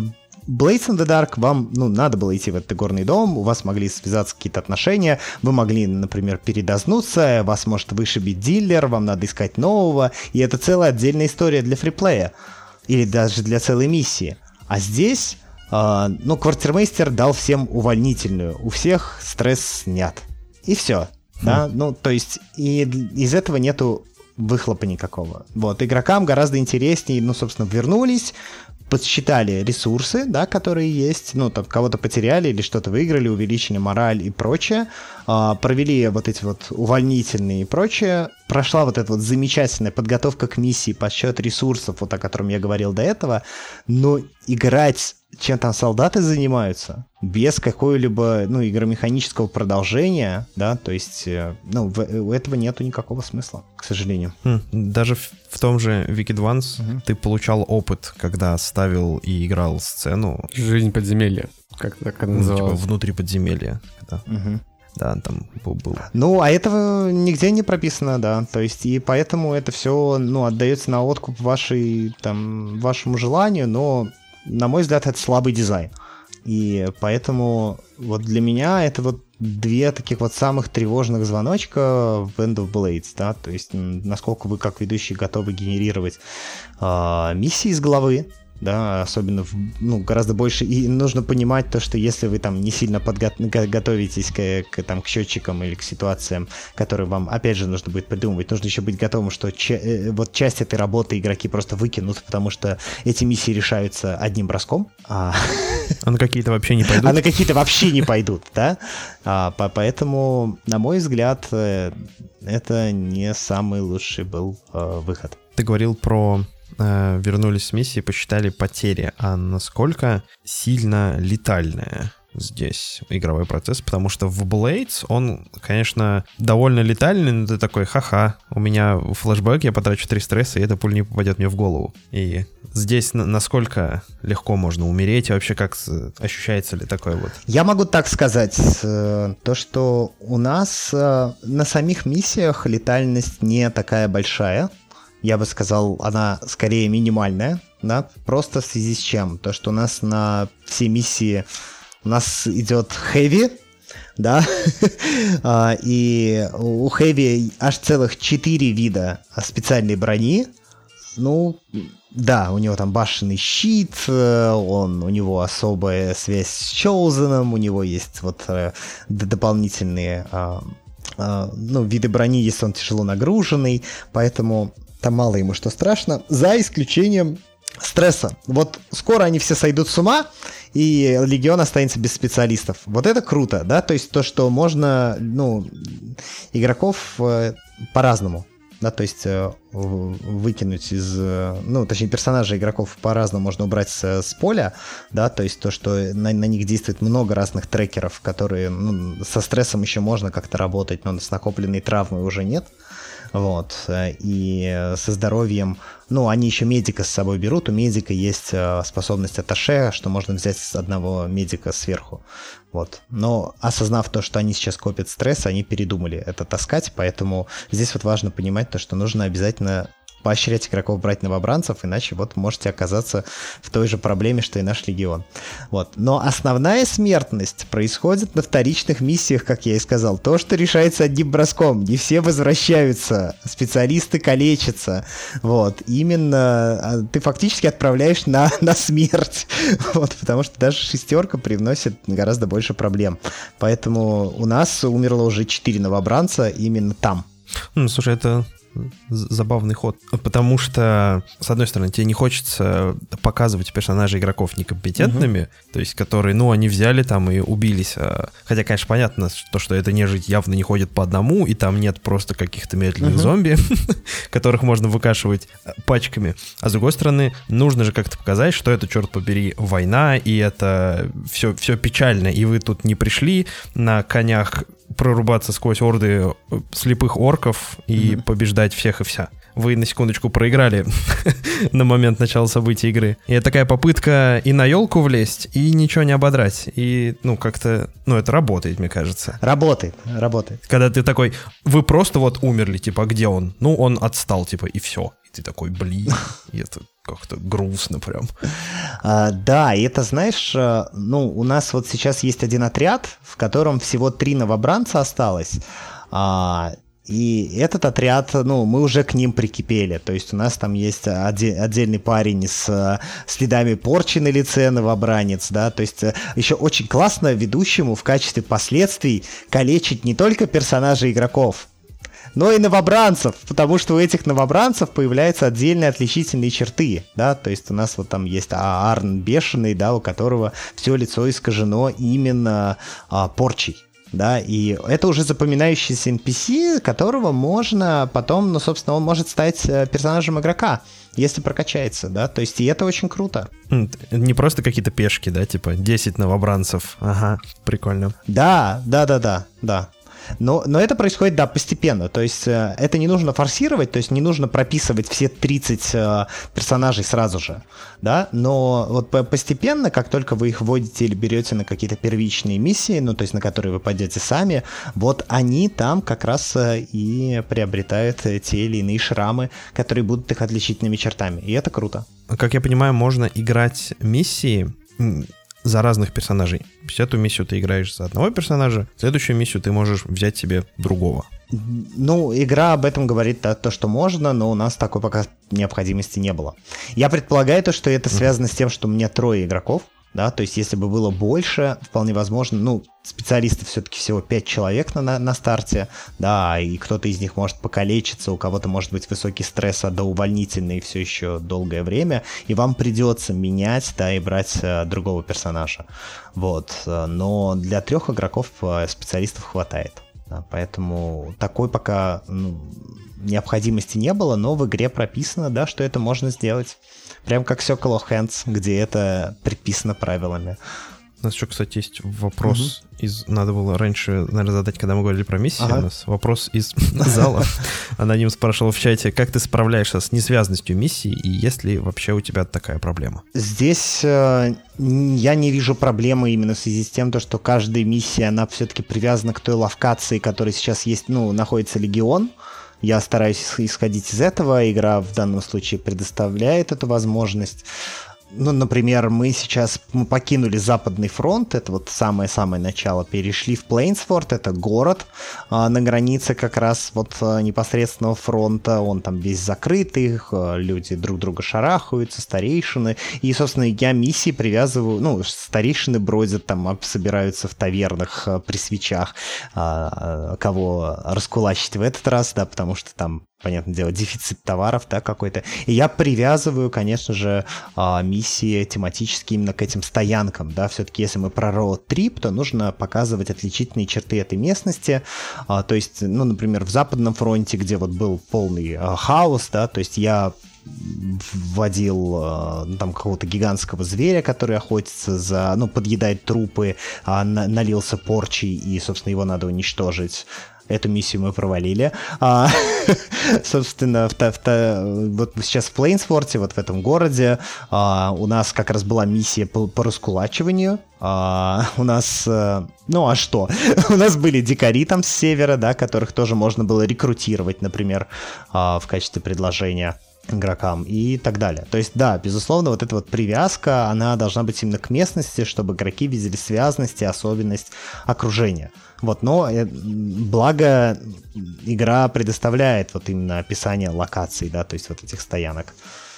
Blades in the Dark вам, ну, надо было идти в этот игорный дом, у вас могли связаться какие-то отношения, вы могли, например, передознуться, вас может вышибить дилер, вам надо искать нового, и это целая отдельная история для фриплея, или даже для целой миссии. А здесь, э, ну, квартирмейстер дал всем увольнительную, у всех стресс снят, и все, хм. да, ну, то есть и из этого нету выхлопа никакого. Вот, игрокам гораздо интереснее, ну, собственно, вернулись, подсчитали ресурсы, да, которые есть, ну, там, кого-то потеряли или что-то выиграли, увеличили мораль и прочее, а, провели вот эти вот увольнительные и прочее, прошла вот эта вот замечательная подготовка к миссии, подсчет ресурсов, вот о котором я говорил до этого, но играть, чем там солдаты занимаются, без какого-либо, ну, игромеханического продолжения, да, то есть, ну, в, у этого нету никакого смысла, к сожалению. Даже в, в том же Wicked Ones uh-huh. ты получал опыт, когда ставил и играл сцену. Жизнь подземелья, как это ну, называлось. Типа внутри подземелья. Да. Uh-huh. Да, там был, был. Ну, а этого нигде не прописано, да. То есть, и поэтому это все, ну, отдается на откуп вашей, там, вашему желанию, но, на мой взгляд, это слабый дизайн. И поэтому вот для меня это вот две таких вот самых тревожных звоночка в Band of Blades, да, то есть насколько вы как ведущий готовы генерировать э, миссии из головы, да, особенно, в, ну, гораздо больше, и нужно понимать то, что если вы там не сильно подготовитесь к, к, там, к счетчикам или к ситуациям, которые вам, опять же, нужно будет придумывать, нужно еще быть готовым, что че, вот часть этой работы игроки просто выкинут, потому что эти миссии решаются одним броском. А, а на какие-то вообще не пойдут. А на какие-то вообще не пойдут, да, а, по, поэтому, на мой взгляд, это не самый лучший был э, выход. Ты говорил про... вернулись с миссии, посчитали потери. А насколько сильно летальная здесь игровой процесс? Потому что в Blades он, конечно, довольно летальный, но ты такой, ха-ха, у меня флешбэк, я потрачу три стресса, и эта пуля не попадет мне в голову. И здесь насколько легко можно умереть, и вообще как ощущается ли такое вот? Я могу так сказать, то, что у нас на самих миссиях летальность не такая большая. Я бы сказал, она скорее минимальная, да, просто в связи с чем? То, что у нас на все миссии, у нас идет heavy, да, и у heavy аж целых четыре вида специальной брони. Ну, да, у него там башенный щит, он, у него особая связь с Chosen, у него есть вот дополнительные, ну, виды брони, если он тяжело нагруженный, поэтому... Там мало ему что страшно, за исключением стресса. Вот скоро они все сойдут с ума, и Легион останется без специалистов. Вот это круто, да, то есть то, что можно, ну, игроков э, по-разному, да, то есть э, выкинуть из, э, ну, точнее, персонажей игроков по-разному можно убрать с, с поля, да, то есть то, что на, на них действует много разных трекеров, которые, ну, со стрессом еще можно как-то работать, но с накопленной травмой уже нет. Вот. И со здоровьем, ну, они еще медика с собой берут, у медика есть способность атташе, что можно взять с одного медика сверху. Вот. Но осознав то, что они сейчас копят стресс, они передумали это таскать, поэтому здесь вот важно понимать то, что нужно обязательно поощрять игроков брать новобранцев, иначе вот можете оказаться в той же проблеме, что и наш Легион. Вот. Но основная смертность происходит на вторичных миссиях, как я и сказал. То, что решается одним броском. Не все возвращаются, специалисты калечатся. Вот. Именно ты фактически отправляешь на, на смерть. Вот. Потому что даже шестерка привносит гораздо больше проблем. Поэтому у нас умерло уже четыре новобранца именно там. Ну, слушай, это забавный ход, потому что, с одной стороны, тебе не хочется показывать персонажей игроков некомпетентными, uh-huh. то есть которые, ну, они взяли там и убились. Хотя, конечно, понятно, что, что эта нежить явно не ходит по одному, и там нет просто каких-то медленных uh-huh. зомби, которых можно выкашивать пачками. А с другой стороны, нужно же как-то показать, что это, черт побери, война, и это все, все печально, и вы тут не пришли на конях прорубаться сквозь орды слепых орков и mm-hmm. побеждать всех и вся. Вы на секундочку проиграли на момент начала событий игры. И это такая попытка и на елку влезть, и ничего не ободрать. И, ну, как-то, ну, это работает, мне кажется. Работает, работает. Когда ты такой, вы просто вот умерли, типа, а где он? Ну, он отстал, типа, и все. И ты такой, блин, и это как-то грустно прям. А, да, и это, знаешь, ну, у нас вот сейчас есть один отряд, в котором всего три новобранца осталось, а, и этот отряд, ну, мы уже к ним прикипели, то есть у нас там есть оде- отдельный парень с следами порчи на лице, новобранец, да, то есть еще очень классно ведущему в качестве последствий калечить не только персонажей игроков, но и новобранцев, потому что у этих новобранцев появляются отдельные отличительные черты, да, то есть у нас вот там есть Арн Бешеный, да, у которого все лицо искажено именно а, порчей, да, и это уже запоминающийся эн пи си, которого можно потом, ну, собственно, он может стать персонажем игрока, если прокачается, да, то есть и это очень круто. Не просто какие-то пешки, да, типа десять новобранцев, ага, прикольно. Да, да, да, да, да. Но, но это происходит, да, постепенно, то есть э, это не нужно форсировать, то есть не нужно прописывать все тридцать э, персонажей сразу же, да, но вот постепенно, как только вы их вводите или берете на какие-то первичные миссии, ну, то есть на которые вы пойдете сами, вот они там как раз э, и приобретают те или иные шрамы, которые будут их отличительными чертами, и это круто. Как я понимаю, можно играть миссии за разных персонажей. То есть эту миссию ты играешь за одного персонажа, следующую миссию ты можешь взять себе другого. Ну, игра об этом говорит да, то, что можно, но у нас такой пока необходимости не было. Я предполагаю то, что это связано с тем, что у меня трое игроков, да, то есть если бы было больше, вполне возможно, ну, специалистов все-таки всего пять человек на, на, на старте, да, и кто-то из них может покалечиться, у кого-то может быть высокий стресс, а до увольнительный все еще долгое время, и вам придется менять, да, и брать а, другого персонажа, вот, но для трех игроков а, специалистов хватает, да, поэтому такой пока ну, необходимости не было, но в игре прописано, да, что это можно сделать. Прям как Circle of Hands, где это предписано правилами. У нас еще, кстати, есть вопрос угу. из... Надо было раньше, наверное, задать, когда мы говорили про миссии. Ага. У нас вопрос из зала. Аноним спрашивал в чате, как ты справляешься с несвязностью миссии, и есть ли вообще у тебя такая проблема? Здесь э, я не вижу проблемы именно в связи с тем, что каждая миссия, она все-таки привязана к той локации, которая сейчас есть, ну, находится Легион. Я стараюсь исходить из этого, игра в данном случае предоставляет эту возможность. Ну, например, мы сейчас мы покинули Западный фронт, это вот самое-самое начало, перешли в Плейнсфорд, это город а, на границе как раз вот а, непосредственного фронта, он там весь закрытый, а, люди друг друга шарахаются, старейшины, и, собственно, я миссии привязываю, ну, старейшины бродят там, собираются в тавернах а, при свечах, а, кого раскулачить в этот раз, да, потому что там, понятное дело, дефицит товаров, да, какой-то. И я привязываю, конечно же, миссии тематически именно к этим стоянкам, да, все-таки если мы про роуд-трип, то нужно показывать отличительные черты этой местности, то есть, ну, например, в Западном фронте, где вот был полный хаос, да, то есть я вводил ну, там какого-то гигантского зверя, который охотится за, ну, подъедает трупы, а, на, налился порчей, и, собственно, его надо уничтожить. эту миссию мы провалили. А, собственно, в, в, вот сейчас в Плейнсворте, вот в этом городе, а, у нас как раз была миссия по, по раскулачиванию. А, у нас, ну а что? У нас были дикари там с севера, да, которых тоже можно было рекрутировать, например, а, в качестве предложения игрокам и так далее. То есть, да, безусловно, вот эта вот привязка, она должна быть именно к местности, чтобы игроки видели связность и особенность окружения. Вот, но благо игра предоставляет вот именно описание локаций, да, то есть вот этих стоянок.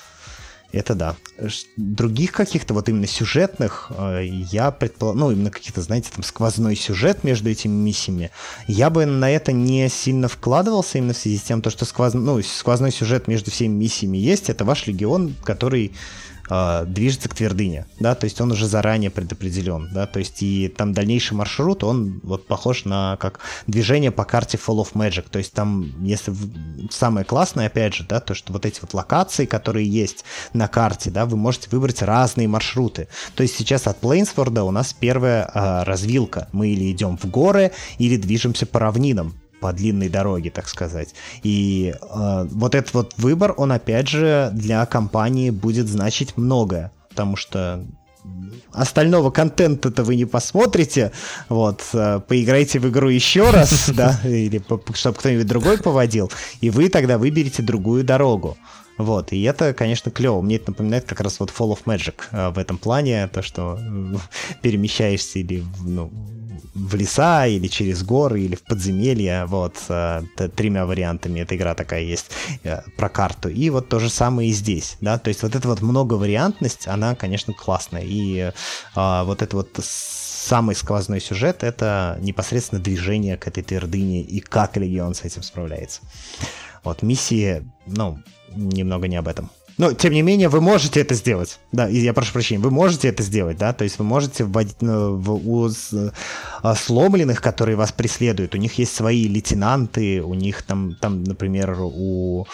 Это да. Других каких-то вот именно сюжетных я предполагаю, ну, именно каких-то, знаете, там сквозной сюжет между этими миссиями, я бы на это не сильно вкладывался, именно в связи с тем, что сквоз... ну, сквозной сюжет между всеми миссиями есть, это ваш легион, который э, движется к твердыне, да, то есть он уже заранее предопределен, да, то есть и там дальнейший маршрут, он вот похож на как движение по карте Fall of Magic, то есть там, если в... самое классное, опять же, да, то, что вот эти вот локации, которые есть на карте, да, вы можете выбрать разные маршруты, то есть сейчас от Плейнсворда у нас первая э, развилка, мы или идем в горы, или движемся по равнинам, по длинной дороге, так сказать. И э, вот этот вот выбор, он опять же для компании будет значить многое, потому что остального контента-то вы не посмотрите, вот, э, поиграйте в игру еще раз, да, или чтобы кто-нибудь другой поводил, и вы тогда выберете другую дорогу. Вот, и это, конечно, клево. Мне это напоминает как раз вот Fall of Magic э, в этом плане, то, что э, перемещаешься или, ну, в леса, или через горы, или в подземелья, вот, э, тремя вариантами эта игра такая есть э, про карту. И вот то же самое и здесь, да, то есть вот эта вот многовариантность, она, конечно, классная. И э, вот это вот самый сквозной сюжет — это непосредственно движение к этой твердыне и как легион с этим справляется. Вот, миссии, ну, немного не об этом. Но, тем не менее, вы можете это сделать. Да, и я прошу прощения, вы можете это сделать, да, то есть вы можете вводить ну, в, у а, сломленных, которые вас преследуют, у них есть свои лейтенанты, у них там, там например, у...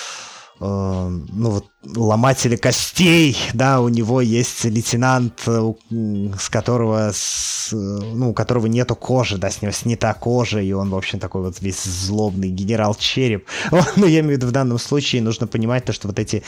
ну вот ломателя костей, да, у него есть лейтенант, с которого, с, ну, у которого нету кожи, да, с него снята кожа, и он, в общем, такой вот весь злобный генерал-череп. Ну, я имею в виду, в данном случае нужно понимать то, что вот эти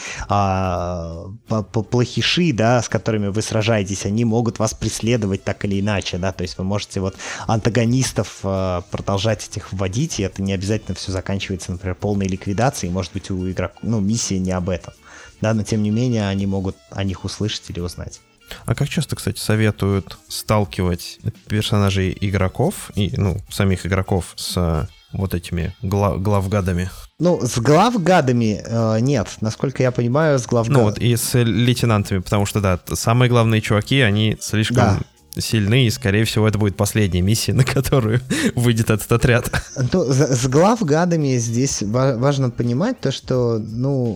а, плохиши, да, с которыми вы сражаетесь, они могут вас преследовать так или иначе, да, то есть вы можете вот антагонистов а, продолжать этих вводить, и это не обязательно все заканчивается, например, полной ликвидацией, может быть, у игрока, ну, миссия не об этом. Да, но тем не менее они могут о них услышать или узнать. А как часто, кстати, советуют сталкивать персонажей игроков и, ну, самих игроков с вот этими гла- главгадами? Ну, с главгадами э, нет. Насколько я понимаю, с главгадами... Ну вот и с лейтенантами, потому что, да, самые главные чуваки, они слишком... Да. Сильны, и, скорее всего, это будет последняя миссия, на которую выйдет этот отряд. Ну, с главгадами здесь важно понимать то, что, ну,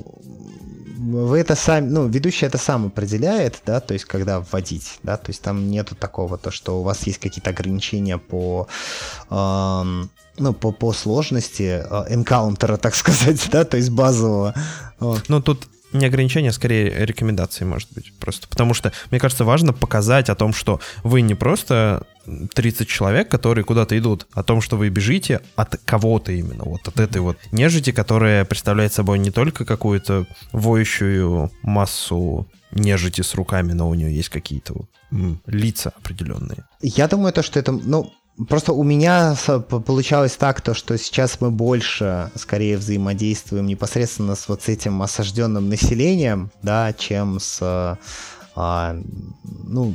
вы это сами, ну, ведущий это сам определяет, да, то есть когда вводить, да, то есть там нету такого, то, что у вас есть какие-то ограничения по... Эм... ну, по, по сложности энкаунтера, так сказать, да, то есть базового. Вот. Ну, тут не ограничения, а скорее рекомендации, может быть. Просто потому что, мне кажется, важно показать о том, что вы не просто тридцать человек, которые куда-то идут, а о том, что вы бежите от кого-то именно, вот от этой вот нежити, которая представляет собой не только какую-то воющую массу нежити с руками, но у нее есть какие-то м, лица определенные. Я думаю, то, что это, ну, просто у меня получалось так, то, что сейчас мы больше, скорее, взаимодействуем непосредственно с вот этим осажденным населением, да, чем с, а, ну,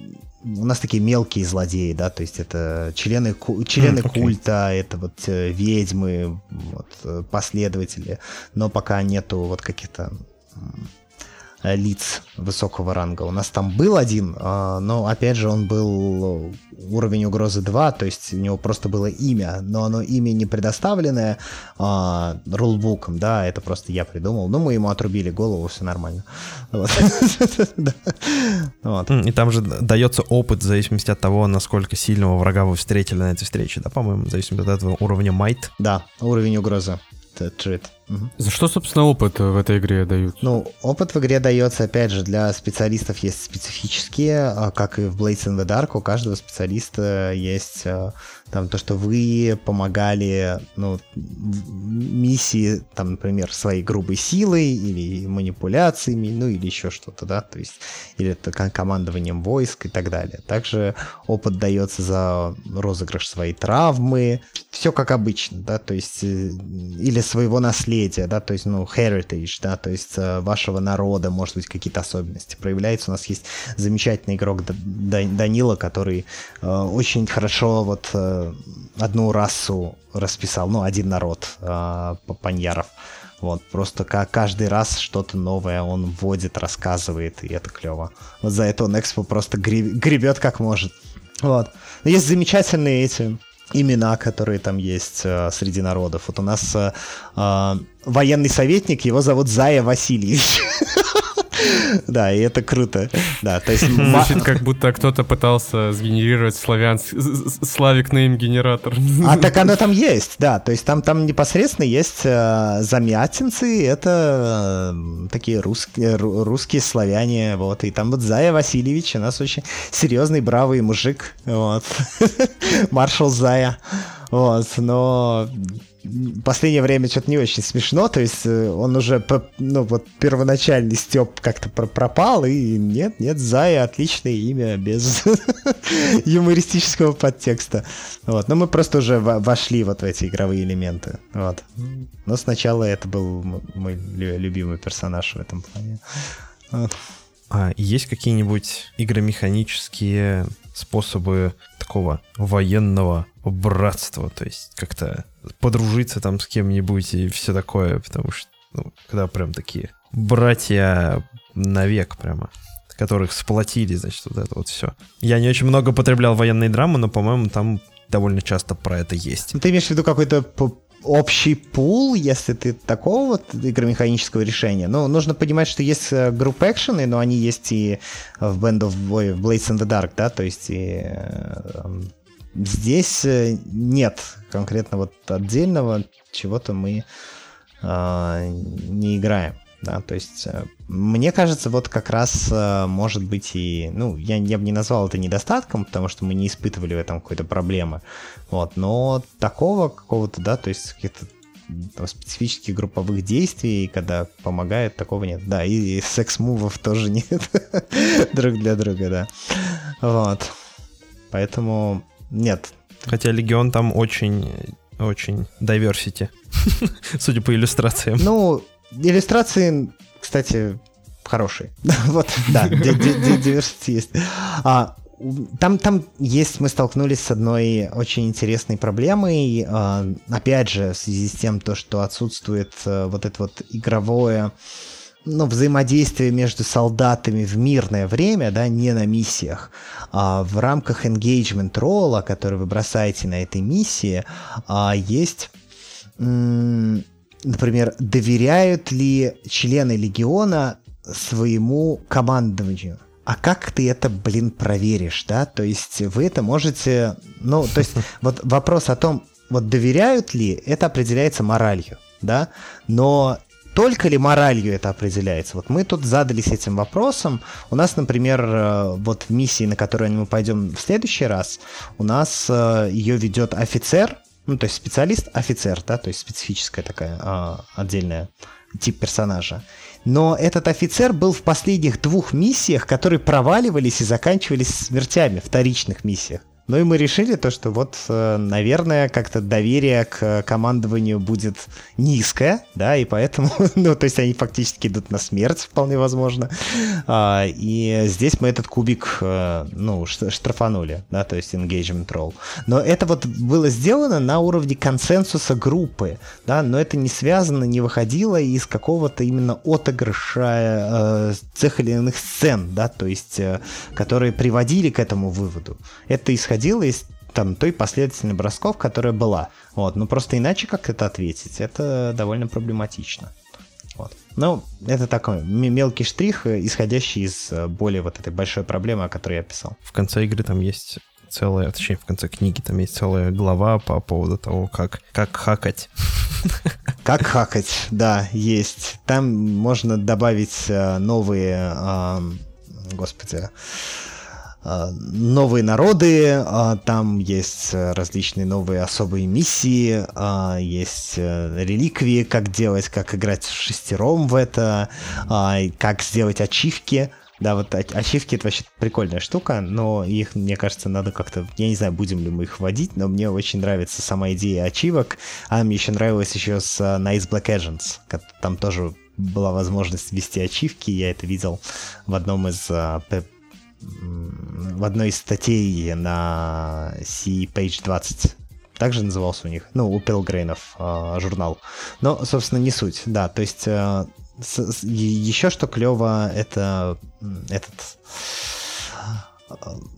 у нас такие мелкие злодеи, да, то есть это члены, члены mm, okay. культа, это вот ведьмы, вот, последователи, но пока нету вот каких-то лиц высокого ранга. У нас там был один, но, опять же, он был уровень угрозы два, то есть у него просто было имя, но оно имя не предоставленное а, рулбуком, да, это просто я придумал. Ну, мы ему отрубили голову, все нормально. И там же дается опыт в зависимости от того, насколько сильного врага вы встретили на этой встрече, да, по-моему, в зависимости от этого уровня майт. Да, уровень угрозы. Трит. Угу. За что, собственно, опыт в этой игре дают? Ну, опыт в игре дается, опять же, для специалистов есть специфические, как и в Blades in the Dark, у каждого специалиста есть там то, что вы помогали, ну, миссии, там, например, своей грубой силой или манипуляциями, ну, или еще что-то, да, то есть, или это командованием войск и так далее. Также опыт дается за розыгрыш своей травмы, все как обычно, да, то есть, или своего наследия, да, то есть, ну, heritage, да, то есть, вашего народа, может быть, какие-то особенности проявляются. У нас есть замечательный игрок Данила, который э, очень хорошо вот э, одну расу расписал, ну, один народ э, паньяров. Вот, просто как каждый раз что-то новое он вводит, рассказывает, и это клево. Вот за это он Экспо просто гребет как может. Вот. Но есть замечательные эти имена, которые там есть э, среди народов. Вот у нас э, э, военный советник, его зовут Зая Васильевич. Да, и это круто. Да, то есть... Звучит, как будто кто-то пытался сгенерировать славянский... Славик нейм-генератор. А так оно там есть, да. То есть там, там непосредственно есть э, замятинцы, это э, такие русские, русские славяне, вот. И там вот Зая Васильевич, у нас очень серьезный, бравый мужик, вот. Маршал Зая, вот. Но... в последнее время что-то не очень смешно, то есть он уже, ну вот, первоначальный стёб как-то пропал, и нет, нет, Зая отличное имя, без юмористического подтекста. Вот, но мы просто уже вошли вот в эти игровые элементы, вот. Но сначала это был мой любимый персонаж в этом плане. Вот. А есть какие-нибудь игромеханические способы такого военного братства, то есть как-то подружиться там с кем-нибудь и все такое, потому что, ну, когда прям такие братья навек прямо, которых сплотили, значит, вот это вот все. Я не очень много потреблял военные драмы, но, по-моему, там довольно часто про это есть. Ты имеешь в виду какой-то общий пул, если ты такого вот игромеханического решения? Ну, нужно понимать, что есть групп экшены, но они есть и в Band of Boy, в Blades in the Dark, да, то есть и здесь нет конкретно вот отдельного чего-то мы э, не играем, да, то есть э, мне кажется, вот как раз э, может быть и, ну, я, я бы не назвал это недостатком, потому что мы не испытывали в этом какой-то проблемы, вот, но такого какого-то, да, то есть каких-то там специфических групповых действий, когда помогает, такого нет, да, и, и секс-мувов тоже нет друг для друга, да, вот, поэтому нет. Хотя Легион там очень, очень diversity, судя по иллюстрациям. Ну, иллюстрации, кстати, хорошие. Вот, да, diversity есть. А, там, там есть, мы столкнулись с одной очень интересной проблемой. А, опять же, в связи с тем, то, что отсутствует а, вот это вот игровое, ну, взаимодействие между солдатами в мирное время, да, не на миссиях, а в рамках engagement ролла, который вы бросаете на этой миссии, а, есть, м- например, доверяют ли члены Легиона своему командованию? А как ты это, блин, проверишь, да? То есть вы это можете... Ну, то есть вот вопрос о том, вот доверяют ли, это определяется моралью, да? Но... только ли моралью это определяется? Вот мы тут задались этим вопросом. У нас, например, вот в миссии, на которую мы пойдем в следующий раз, у нас ее ведет офицер, ну, то есть специалист-офицер, да, то есть специфическая такая а, отдельная тип персонажа. Но этот офицер был в последних двух миссиях, которые проваливались и заканчивались смертями, вторичных миссиях. Ну и мы решили то, что вот, наверное, как-то доверие к командованию будет низкое, да, и поэтому, ну, то есть они фактически идут на смерть, вполне возможно. А, и здесь мы этот кубик, ну, штрафанули, да, то есть engagement roll. Но это вот было сделано на уровне консенсуса группы, да, но это не связано, не выходило из какого-то именно отыгрыша э, тех или иных сцен, да, то есть, э, которые приводили к этому выводу. Это исходило из там, той последовательности бросков, которая была. Вот. Но просто иначе как это ответить, это довольно проблематично. Вот. Ну, это такой мелкий штрих, исходящий из более вот этой большой проблемы, о которой я писал. В конце игры там есть целая, точнее, в конце книги там есть целая глава по поводу того, как, как хакать. Как хакать, да, есть. Там можно добавить новые, господи, новые народы, там есть различные новые особые миссии, есть реликвии, как делать, как играть шестером в это, как сделать ачивки. Да, вот ачивки — это вообще прикольная штука, но их, мне кажется, надо как-то... Я не знаю, будем ли мы их вводить, но мне очень нравится сама идея ачивок. А мне еще нравилось еще с Nice Black Agents. Там тоже была возможность ввести ачивки, я это видел в одном из... в одной из статей на C-Page двадцать. Также назывался у них, ну, у Пелгрейнов э, журнал. Но, собственно, не суть, да, то есть э, с, с, еще что клево, это этот э,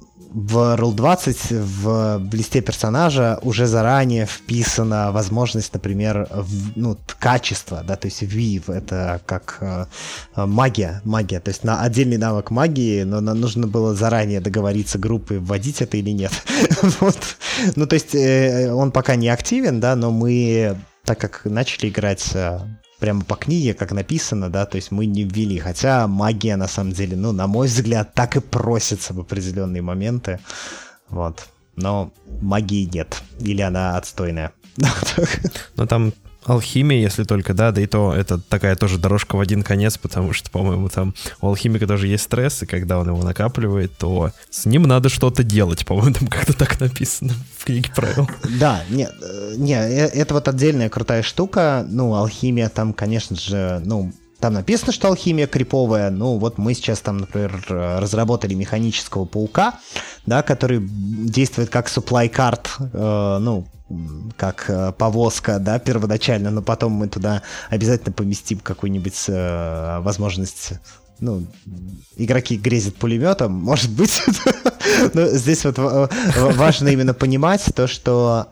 в ролл двадцать в листе персонажа уже заранее вписана возможность, например, в, ну, качество, да, то есть вив, это как э, магия, магия, то есть на отдельный навык магии, но нам нужно было заранее договориться группой, вводить это или нет. Вот. Ну, то есть э, он пока не активен, да, но мы, так как начали играть э, прямо по книге, как написано, да, то есть мы не ввели, хотя магия, на самом деле, ну, на мой взгляд, так и просится в определенные моменты, вот, но магии нет, или она отстойная. Но там алхимия, если только, да, да и то это такая тоже дорожка в один конец, потому что, по-моему, там у алхимика тоже есть стресс, и когда он его накапливает, то с ним надо что-то делать, по-моему, там как-то так написано в книге правил. Да, нет, не, это вот отдельная крутая штука, ну, алхимия там, конечно же, ну, там написано, что алхимия криповая, ну, вот мы сейчас там, например, разработали механического паука, да, который действует как supply cart, э, ну, как э, повозка, да, первоначально, но потом мы туда обязательно поместим какую-нибудь э, возможность, ну, игроки грезят пулеметом, может быть, но здесь вот важно именно понимать то, что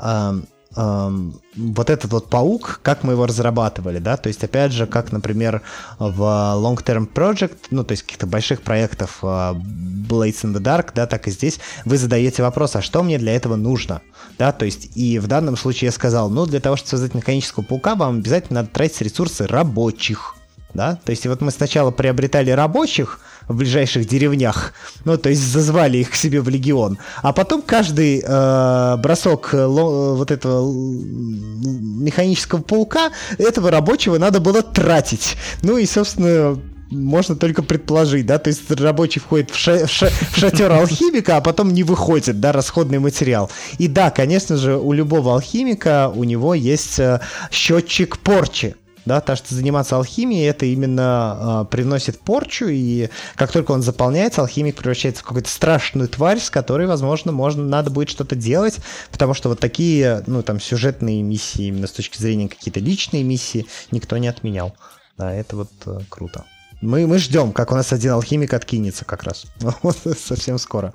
Um, вот этот вот паук, как мы его разрабатывали, да, то есть, опять же, как, например, в long-term project, ну, то есть, каких-то больших проектов uh, Blades in the Dark, да, так и здесь вы задаете вопрос, а что мне для этого нужно, да, то есть, и в данном случае я сказал, ну, для того, чтобы создать механического паука, вам обязательно надо тратить ресурсы рабочих, да, то есть, вот мы сначала приобретали рабочих в ближайших деревнях, ну, то есть зазвали их к себе в легион, а потом каждый э, бросок ло, вот этого механического паука, этого рабочего надо было тратить. Ну и, собственно, можно только предположить, да, то есть рабочий входит в, ша- в, ша- в шатер алхимика, а потом не выходит, да, расходный материал. И да, конечно же, у любого алхимика у него есть э, счетчик порчи. Да, то, что заниматься алхимией, это именно э, приносит порчу, и как только он заполняется, алхимик превращается в какую-то страшную тварь, с которой, возможно, можно, надо будет что-то делать, потому что вот такие, ну, там, сюжетные миссии, именно с точки зрения какие-то личные миссии, никто не отменял. Да, это вот э, круто. Мы, мы ждем, как у нас один алхимик откинется как раз. Вот, совсем скоро.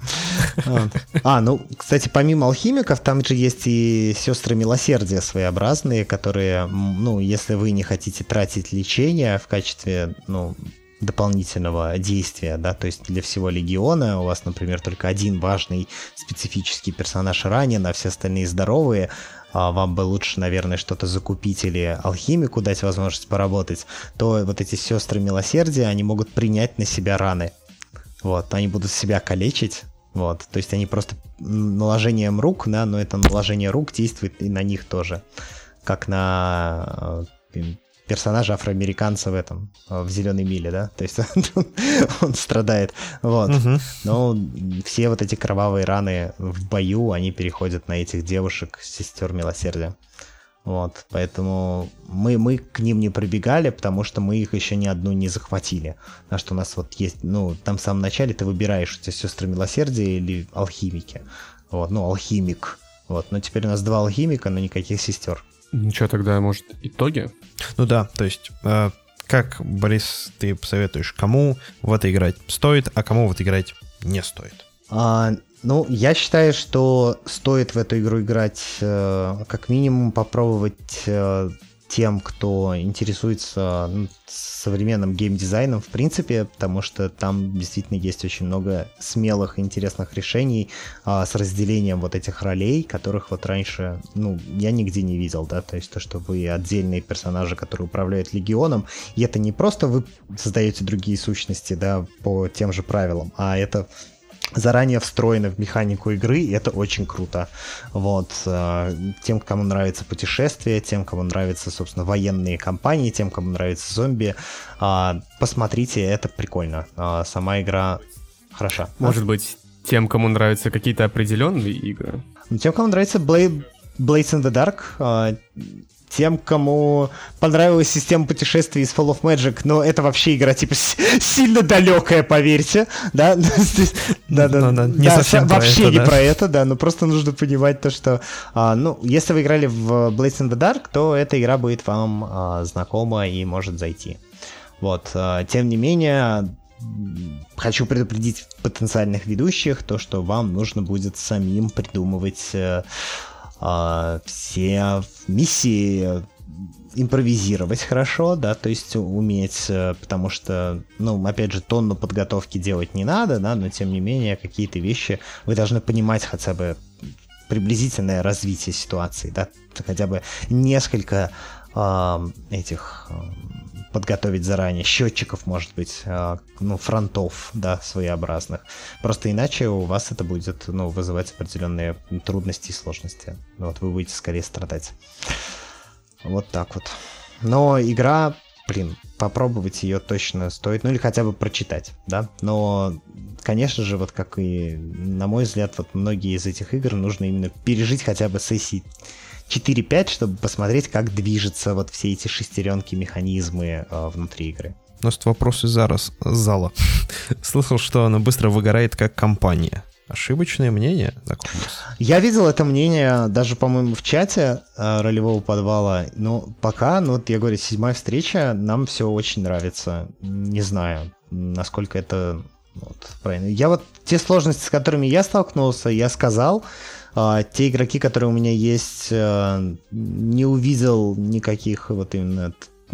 А, ну, кстати, помимо алхимиков, там же есть и сестры милосердия своеобразные, которые, ну, если вы не хотите тратить лечение в качестве, ну, дополнительного действия, да, то есть для всего легиона у вас, например, только один важный специфический персонаж ранен, а все остальные здоровые, вам бы лучше, наверное, что-то закупить или алхимику дать возможность поработать, то вот эти сестры милосердия, они могут принять на себя раны. Вот, они будут себя калечить. Вот, то есть они просто наложением рук, да, но это наложение рук действует и на них тоже. Как на персонажа афроамериканца в этом, в «Зеленой миле», да, то есть он, он страдает, вот, угу. Но все вот эти кровавые раны в бою, они переходят на этих девушек, сестер милосердия, вот, поэтому мы, мы к ним не прибегали, потому что мы их еще ни одну не захватили, потому что у нас вот есть, ну, там в самом начале ты выбираешь, у тебя сестры милосердия или алхимики, вот, ну, алхимик, вот, но теперь у нас два алхимика, но никаких сестер. Ну что тогда, может, итоги? Ну да, то есть, э, как, Борис, ты посоветуешь, кому в это играть стоит, а кому в это играть не стоит? А, ну, я считаю, что стоит в эту игру играть, э, как минимум попробовать э, тем, кто интересуется ну, современным геймдизайном в принципе, потому что там действительно есть очень много смелых и интересных решений а, с разделением вот этих ролей, которых вот раньше, ну, я нигде не видел, да, то есть то, что вы отдельные персонажи, которые управляют легионом, и это не просто вы создаете другие сущности, да, по тем же правилам, а это заранее встроено в механику игры, и это очень круто. Вот. Тем, кому нравится путешествие, тем, кому нравятся, собственно, военные кампании, тем, кому нравятся зомби, посмотрите, это прикольно. Сама игра хороша. Может быть, тем, кому нравятся какие-то определенные игры? Тем, кому нравится Blade, Blades in the Dark, тем, кому понравилась система путешествий из Fall of Magic, но это вообще игра, типа, сильно далекая, поверьте, да? Да, да, да. Не совсем вообще не про это, да, но просто нужно понимать то, что, ну, если вы играли в Blades in the Dark, то эта игра будет вам знакома и может зайти. Вот, тем не менее, хочу предупредить потенциальных ведущих, то, что вам нужно будет самим придумывать Uh, все миссии, импровизировать хорошо, да, то есть уметь, потому что, ну, опять же, тонну подготовки делать не надо, да, но тем не менее какие-то вещи вы должны понимать хотя бы приблизительное развитие ситуации, да, хотя бы несколько uh, этих uh, подготовить заранее, счетчиков, может быть, ну, фронтов, да, своеобразных. Просто иначе у вас это будет, ну, вызывать определенные трудности и сложности. Вот, вы будете скорее страдать. Вот так вот. Но игра, блин, попробовать ее точно стоит, ну, или хотя бы прочитать, да. Но, конечно же, вот как и, на мой взгляд, вот многие из этих игр нужно именно пережить хотя бы сессии четыре-пять, чтобы посмотреть, как движутся вот все эти шестеренки, механизмы э, внутри игры. У нас тут вопрос из зараз, зала. Слышал, что она быстро выгорает как компания. Ошибочное мнение? Я видел это мнение даже, по-моему, в чате э, ролевого подвала. Но пока, ну вот я говорю, седьмая встреча, нам все очень нравится. Не знаю, насколько это вот, правильно. Я вот те сложности, с которыми я столкнулся, я сказал. Uh, те игроки, которые у меня есть, uh, не увидел никаких вот именно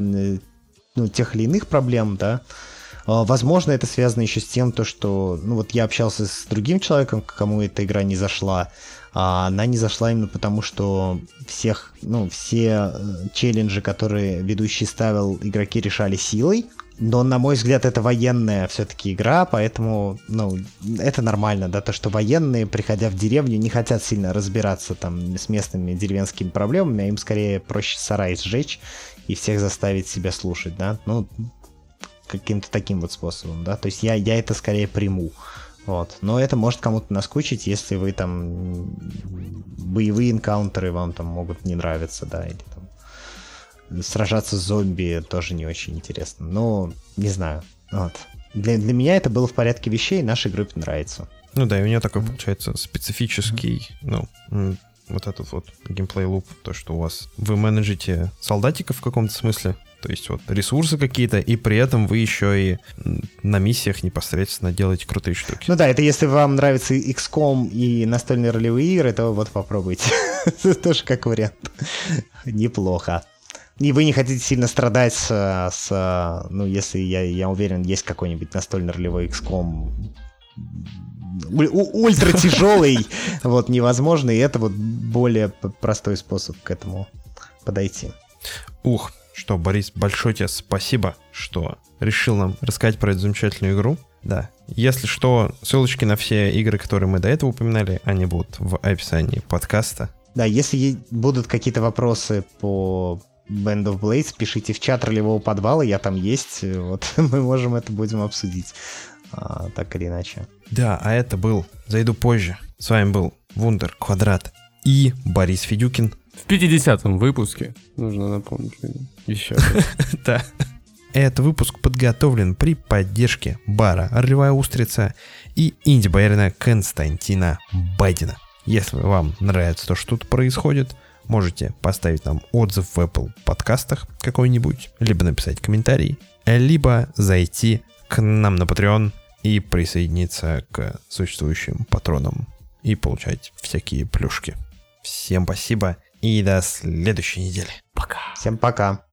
ну, тех или иных проблем, да. Uh, возможно, это связано еще с тем, то, что, ну вот я общался с другим человеком, кому эта игра не зашла, а она не зашла именно потому, что всех, ну, все челленджи, которые ведущий ставил, игроки решали силой. Но, на мой взгляд, это военная все-таки игра, поэтому, ну, это нормально, да, то, что военные, приходя в деревню, не хотят сильно разбираться там с местными деревенскими проблемами, а им скорее проще сарай сжечь и всех заставить себя слушать, да, ну, каким-то таким вот способом, да, то есть я, я это скорее приму, вот, но это может кому-то наскучить, если вы там боевые энкаунтеры вам там могут не нравиться, да, или там сражаться с зомби тоже не очень интересно. Но, не знаю. Вот. Для, для меня это было в порядке вещей, нашей группе нравится. Ну да, и у нее такой, получается, специфический, mm-hmm. ну, вот этот вот геймплей-луп, то, что у вас вы менеджите солдатиков в каком-то смысле, то есть вот ресурсы какие-то, и при этом вы еще и на миссиях непосредственно делаете крутые штуки. Ну да, это если вам нравится икс ком и настольные ролевые игры, то вот попробуйте. Тоже как вариант. Неплохо. И вы не хотите сильно страдать с, с ну, если, я, я уверен, есть какой-нибудь настольный ролевой икс ком ультра тяжелый, вот, невозможно, и это вот более простой способ к этому подойти. Ух, что, Борис, большое тебе спасибо, что решил нам рассказать про эту замечательную игру. Да, если что, ссылочки на все игры, которые мы до этого упоминали, они будут в описании подкаста. Да, если будут какие-то вопросы по Band of Blades, пишите в чат ролевого подвала, я там есть, вот, мы можем это будем обсудить, а, так или иначе. Да, а это был «Зайду позже». С вами был Вундер Квадрат и Борис Федюкин. В пятидесятом выпуске, нужно напомнить еще. Да. Этот выпуск подготовлен при поддержке бара «Ролевая устрица» и инди-боярина Константина Байдена. Если вам нравится то, что тут происходит, можете поставить нам отзыв в Apple подкастах какой-нибудь, либо написать комментарий, либо зайти к нам на Patreon и присоединиться к существующим патронам и получать всякие плюшки. Всем спасибо и до следующей недели. Пока. Всем пока.